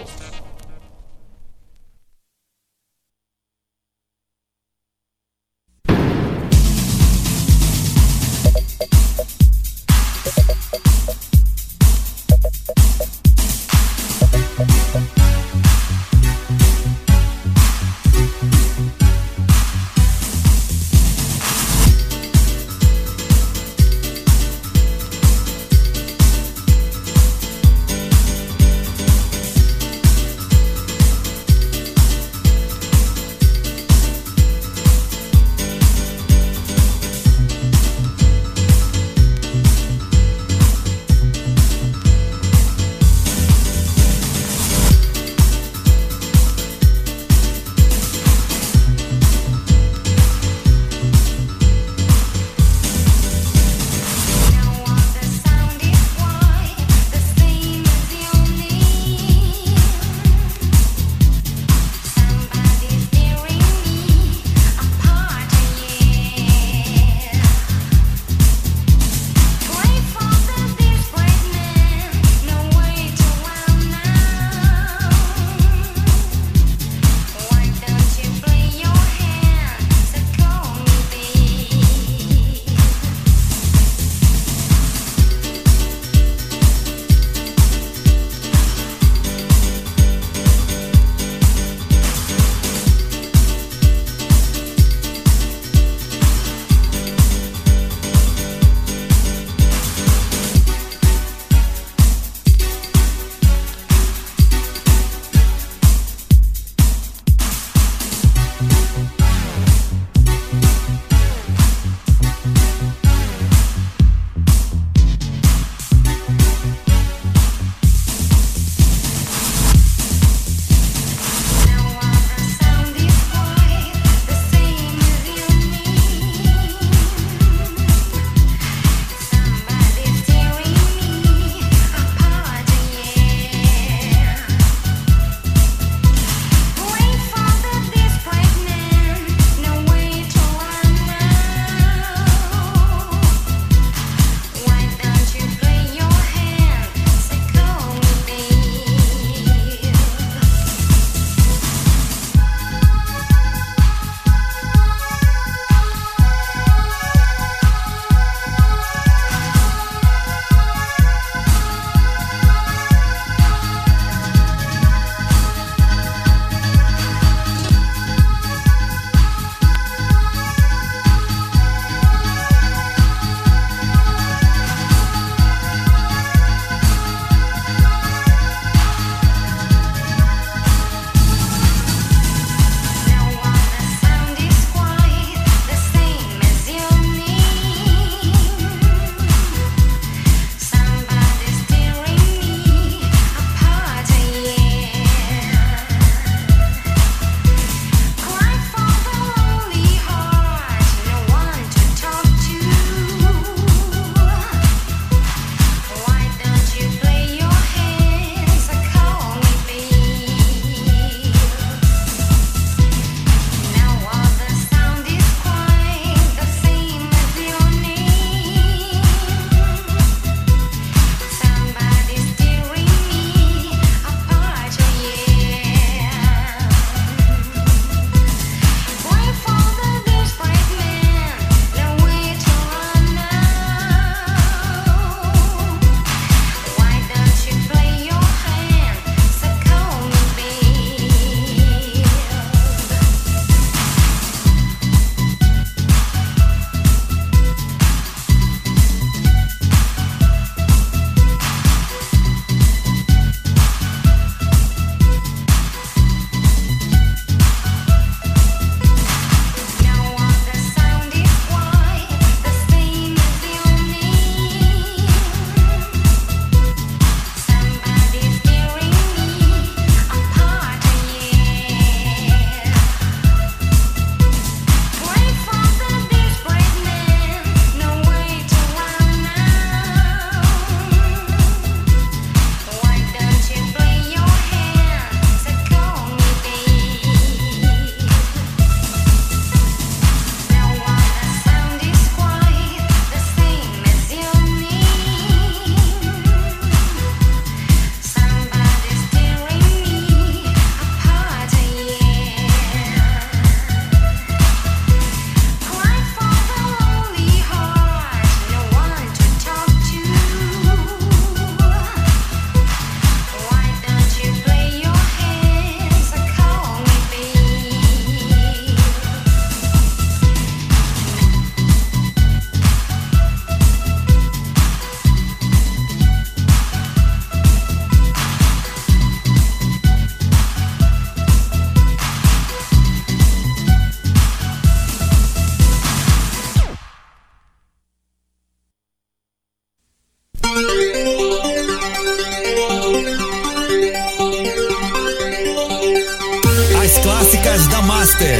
Clássicas da Master.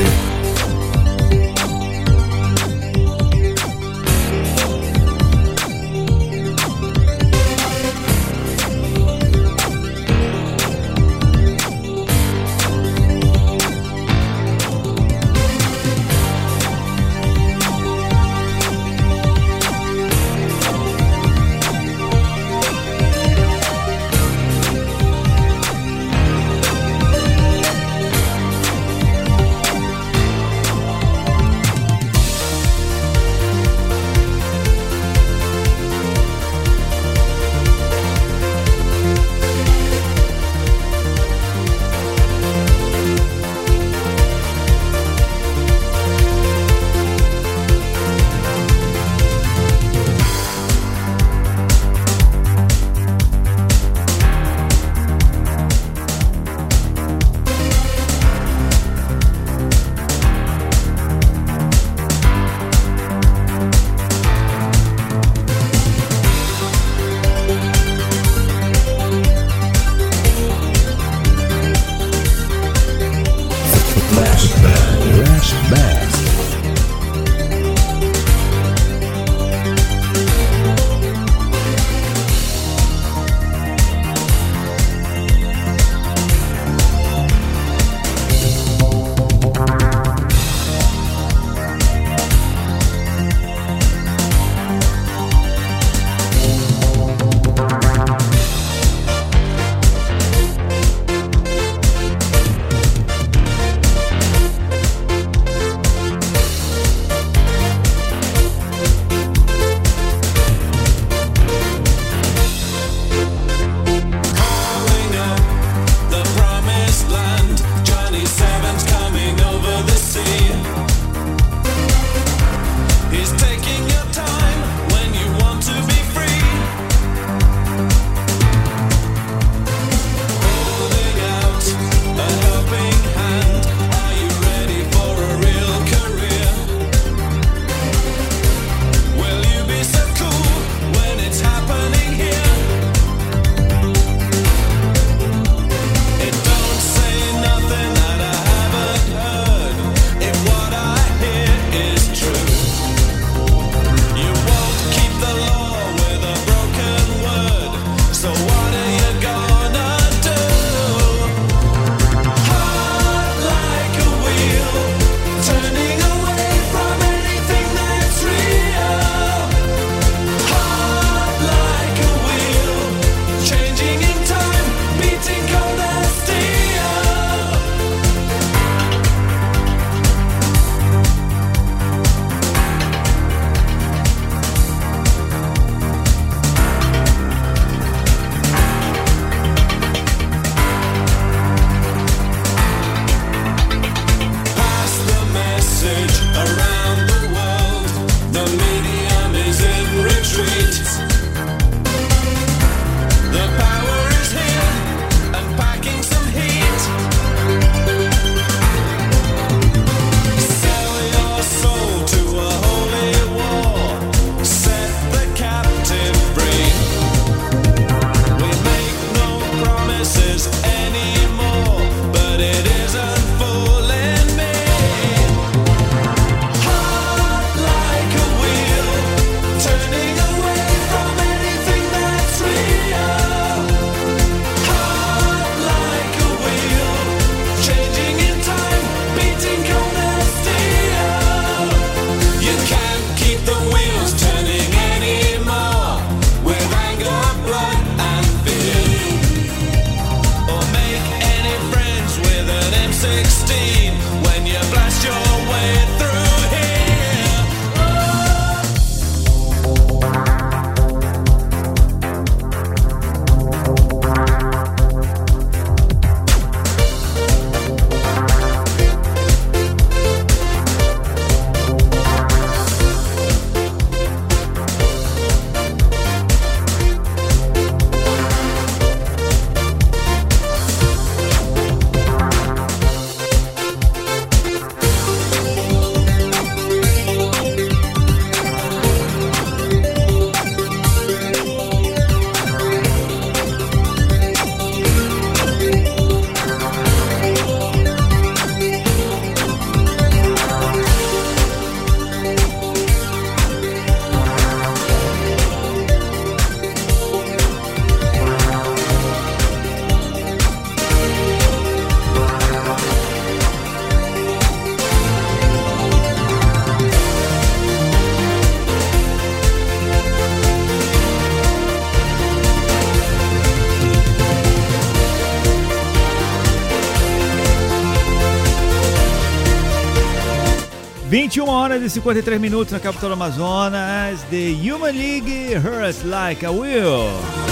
vinte e uma horas e cinquenta e três minutos na capital do Amazonas. The Human League Hurts Like a Will.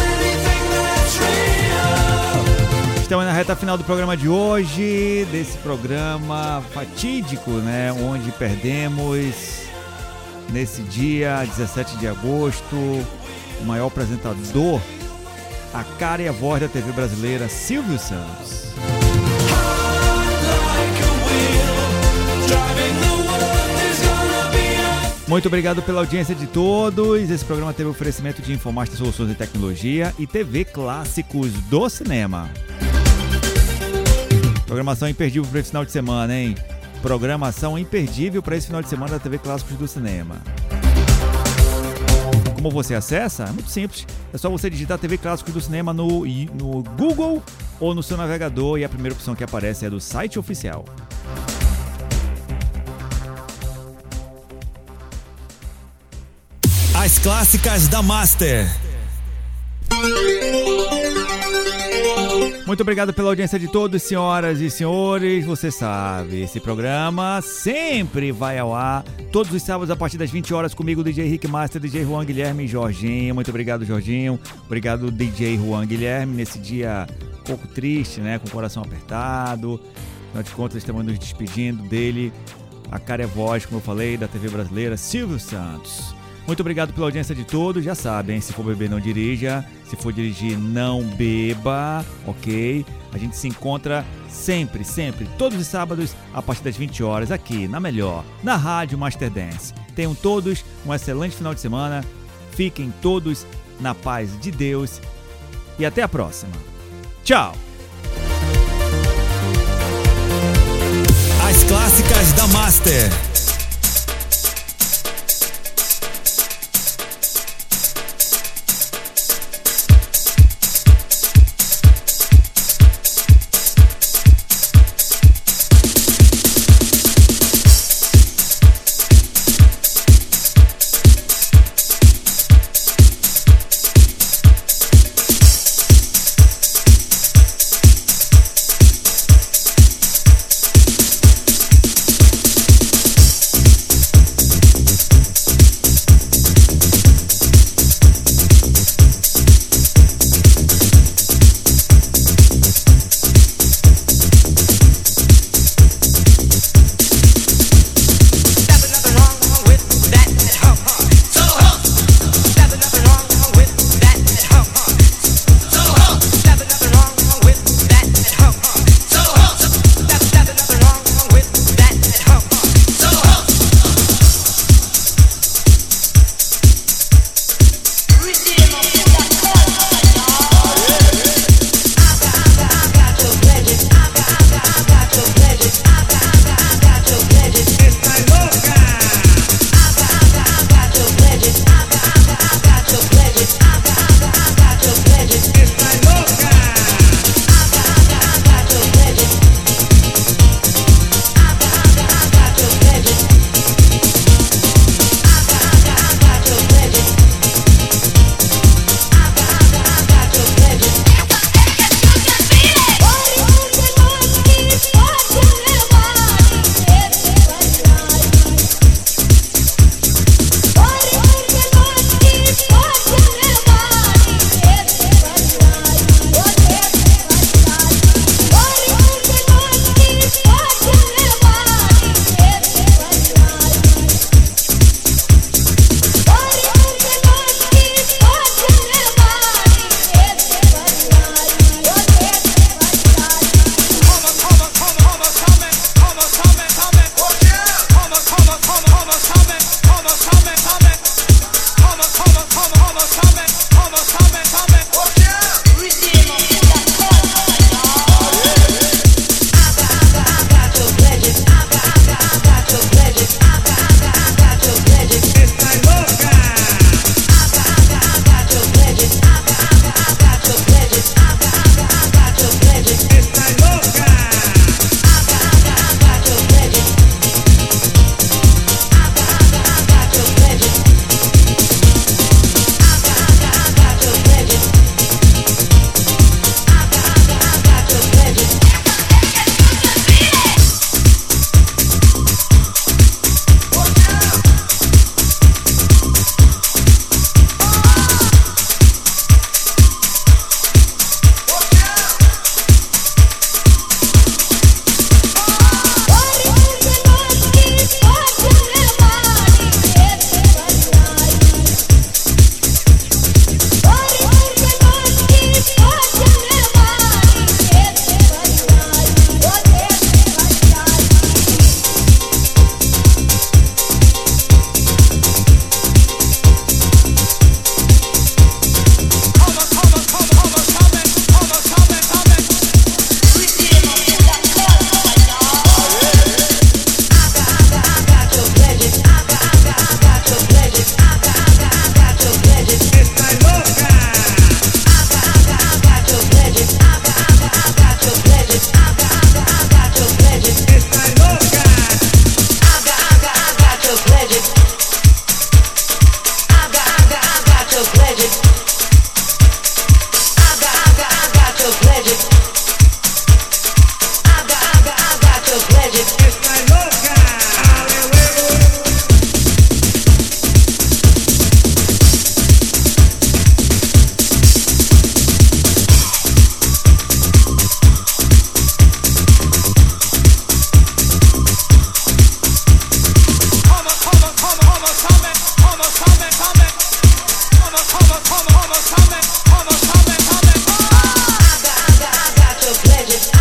Estamos na reta final do programa de hoje, desse programa fatídico, né? Onde perdemos, nesse dia dezessete de agosto, o maior apresentador, a cara e a voz da T V brasileira, Silvio Santos. Muito obrigado pela audiência de todos. Esse programa teve oferecimento de Infomaster Soluções em Tecnologia e T V Clássicos do Cinema. Programação imperdível para esse final de semana, hein? Programação imperdível para esse final de semana da T V Clássicos do Cinema. Como você acessa? É muito simples. É só você digitar T V Clássicos do Cinema no, no Google ou no seu navegador e a primeira opção que aparece é do site oficial. As clássicas da Master. Muito obrigado pela audiência de todos, senhoras e senhores. Você sabe, esse programa sempre vai ao ar todos os sábados a partir das vinte horas comigo, D J Rick Master, D J Juan Guilherme e Jorginho. Muito obrigado, Jorginho. Obrigado, D J Juan Guilherme, nesse dia um pouco triste, né? Com o coração apertado. Afinal de contas, estamos nos despedindo dele. A cara é voz, como eu falei, da T V brasileira, Silvio Santos. Muito obrigado pela audiência de todos, já sabem, se for beber não dirija, se for dirigir não beba, ok? A gente se encontra sempre, sempre, todos os sábados, a partir das vinte horas, aqui, na melhor, na Rádio Master Dance. Tenham todos um excelente final de semana, fiquem todos na paz de Deus e até a próxima. Tchau! As clássicas da Master.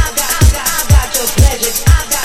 got, I got, I got your pleasure. I got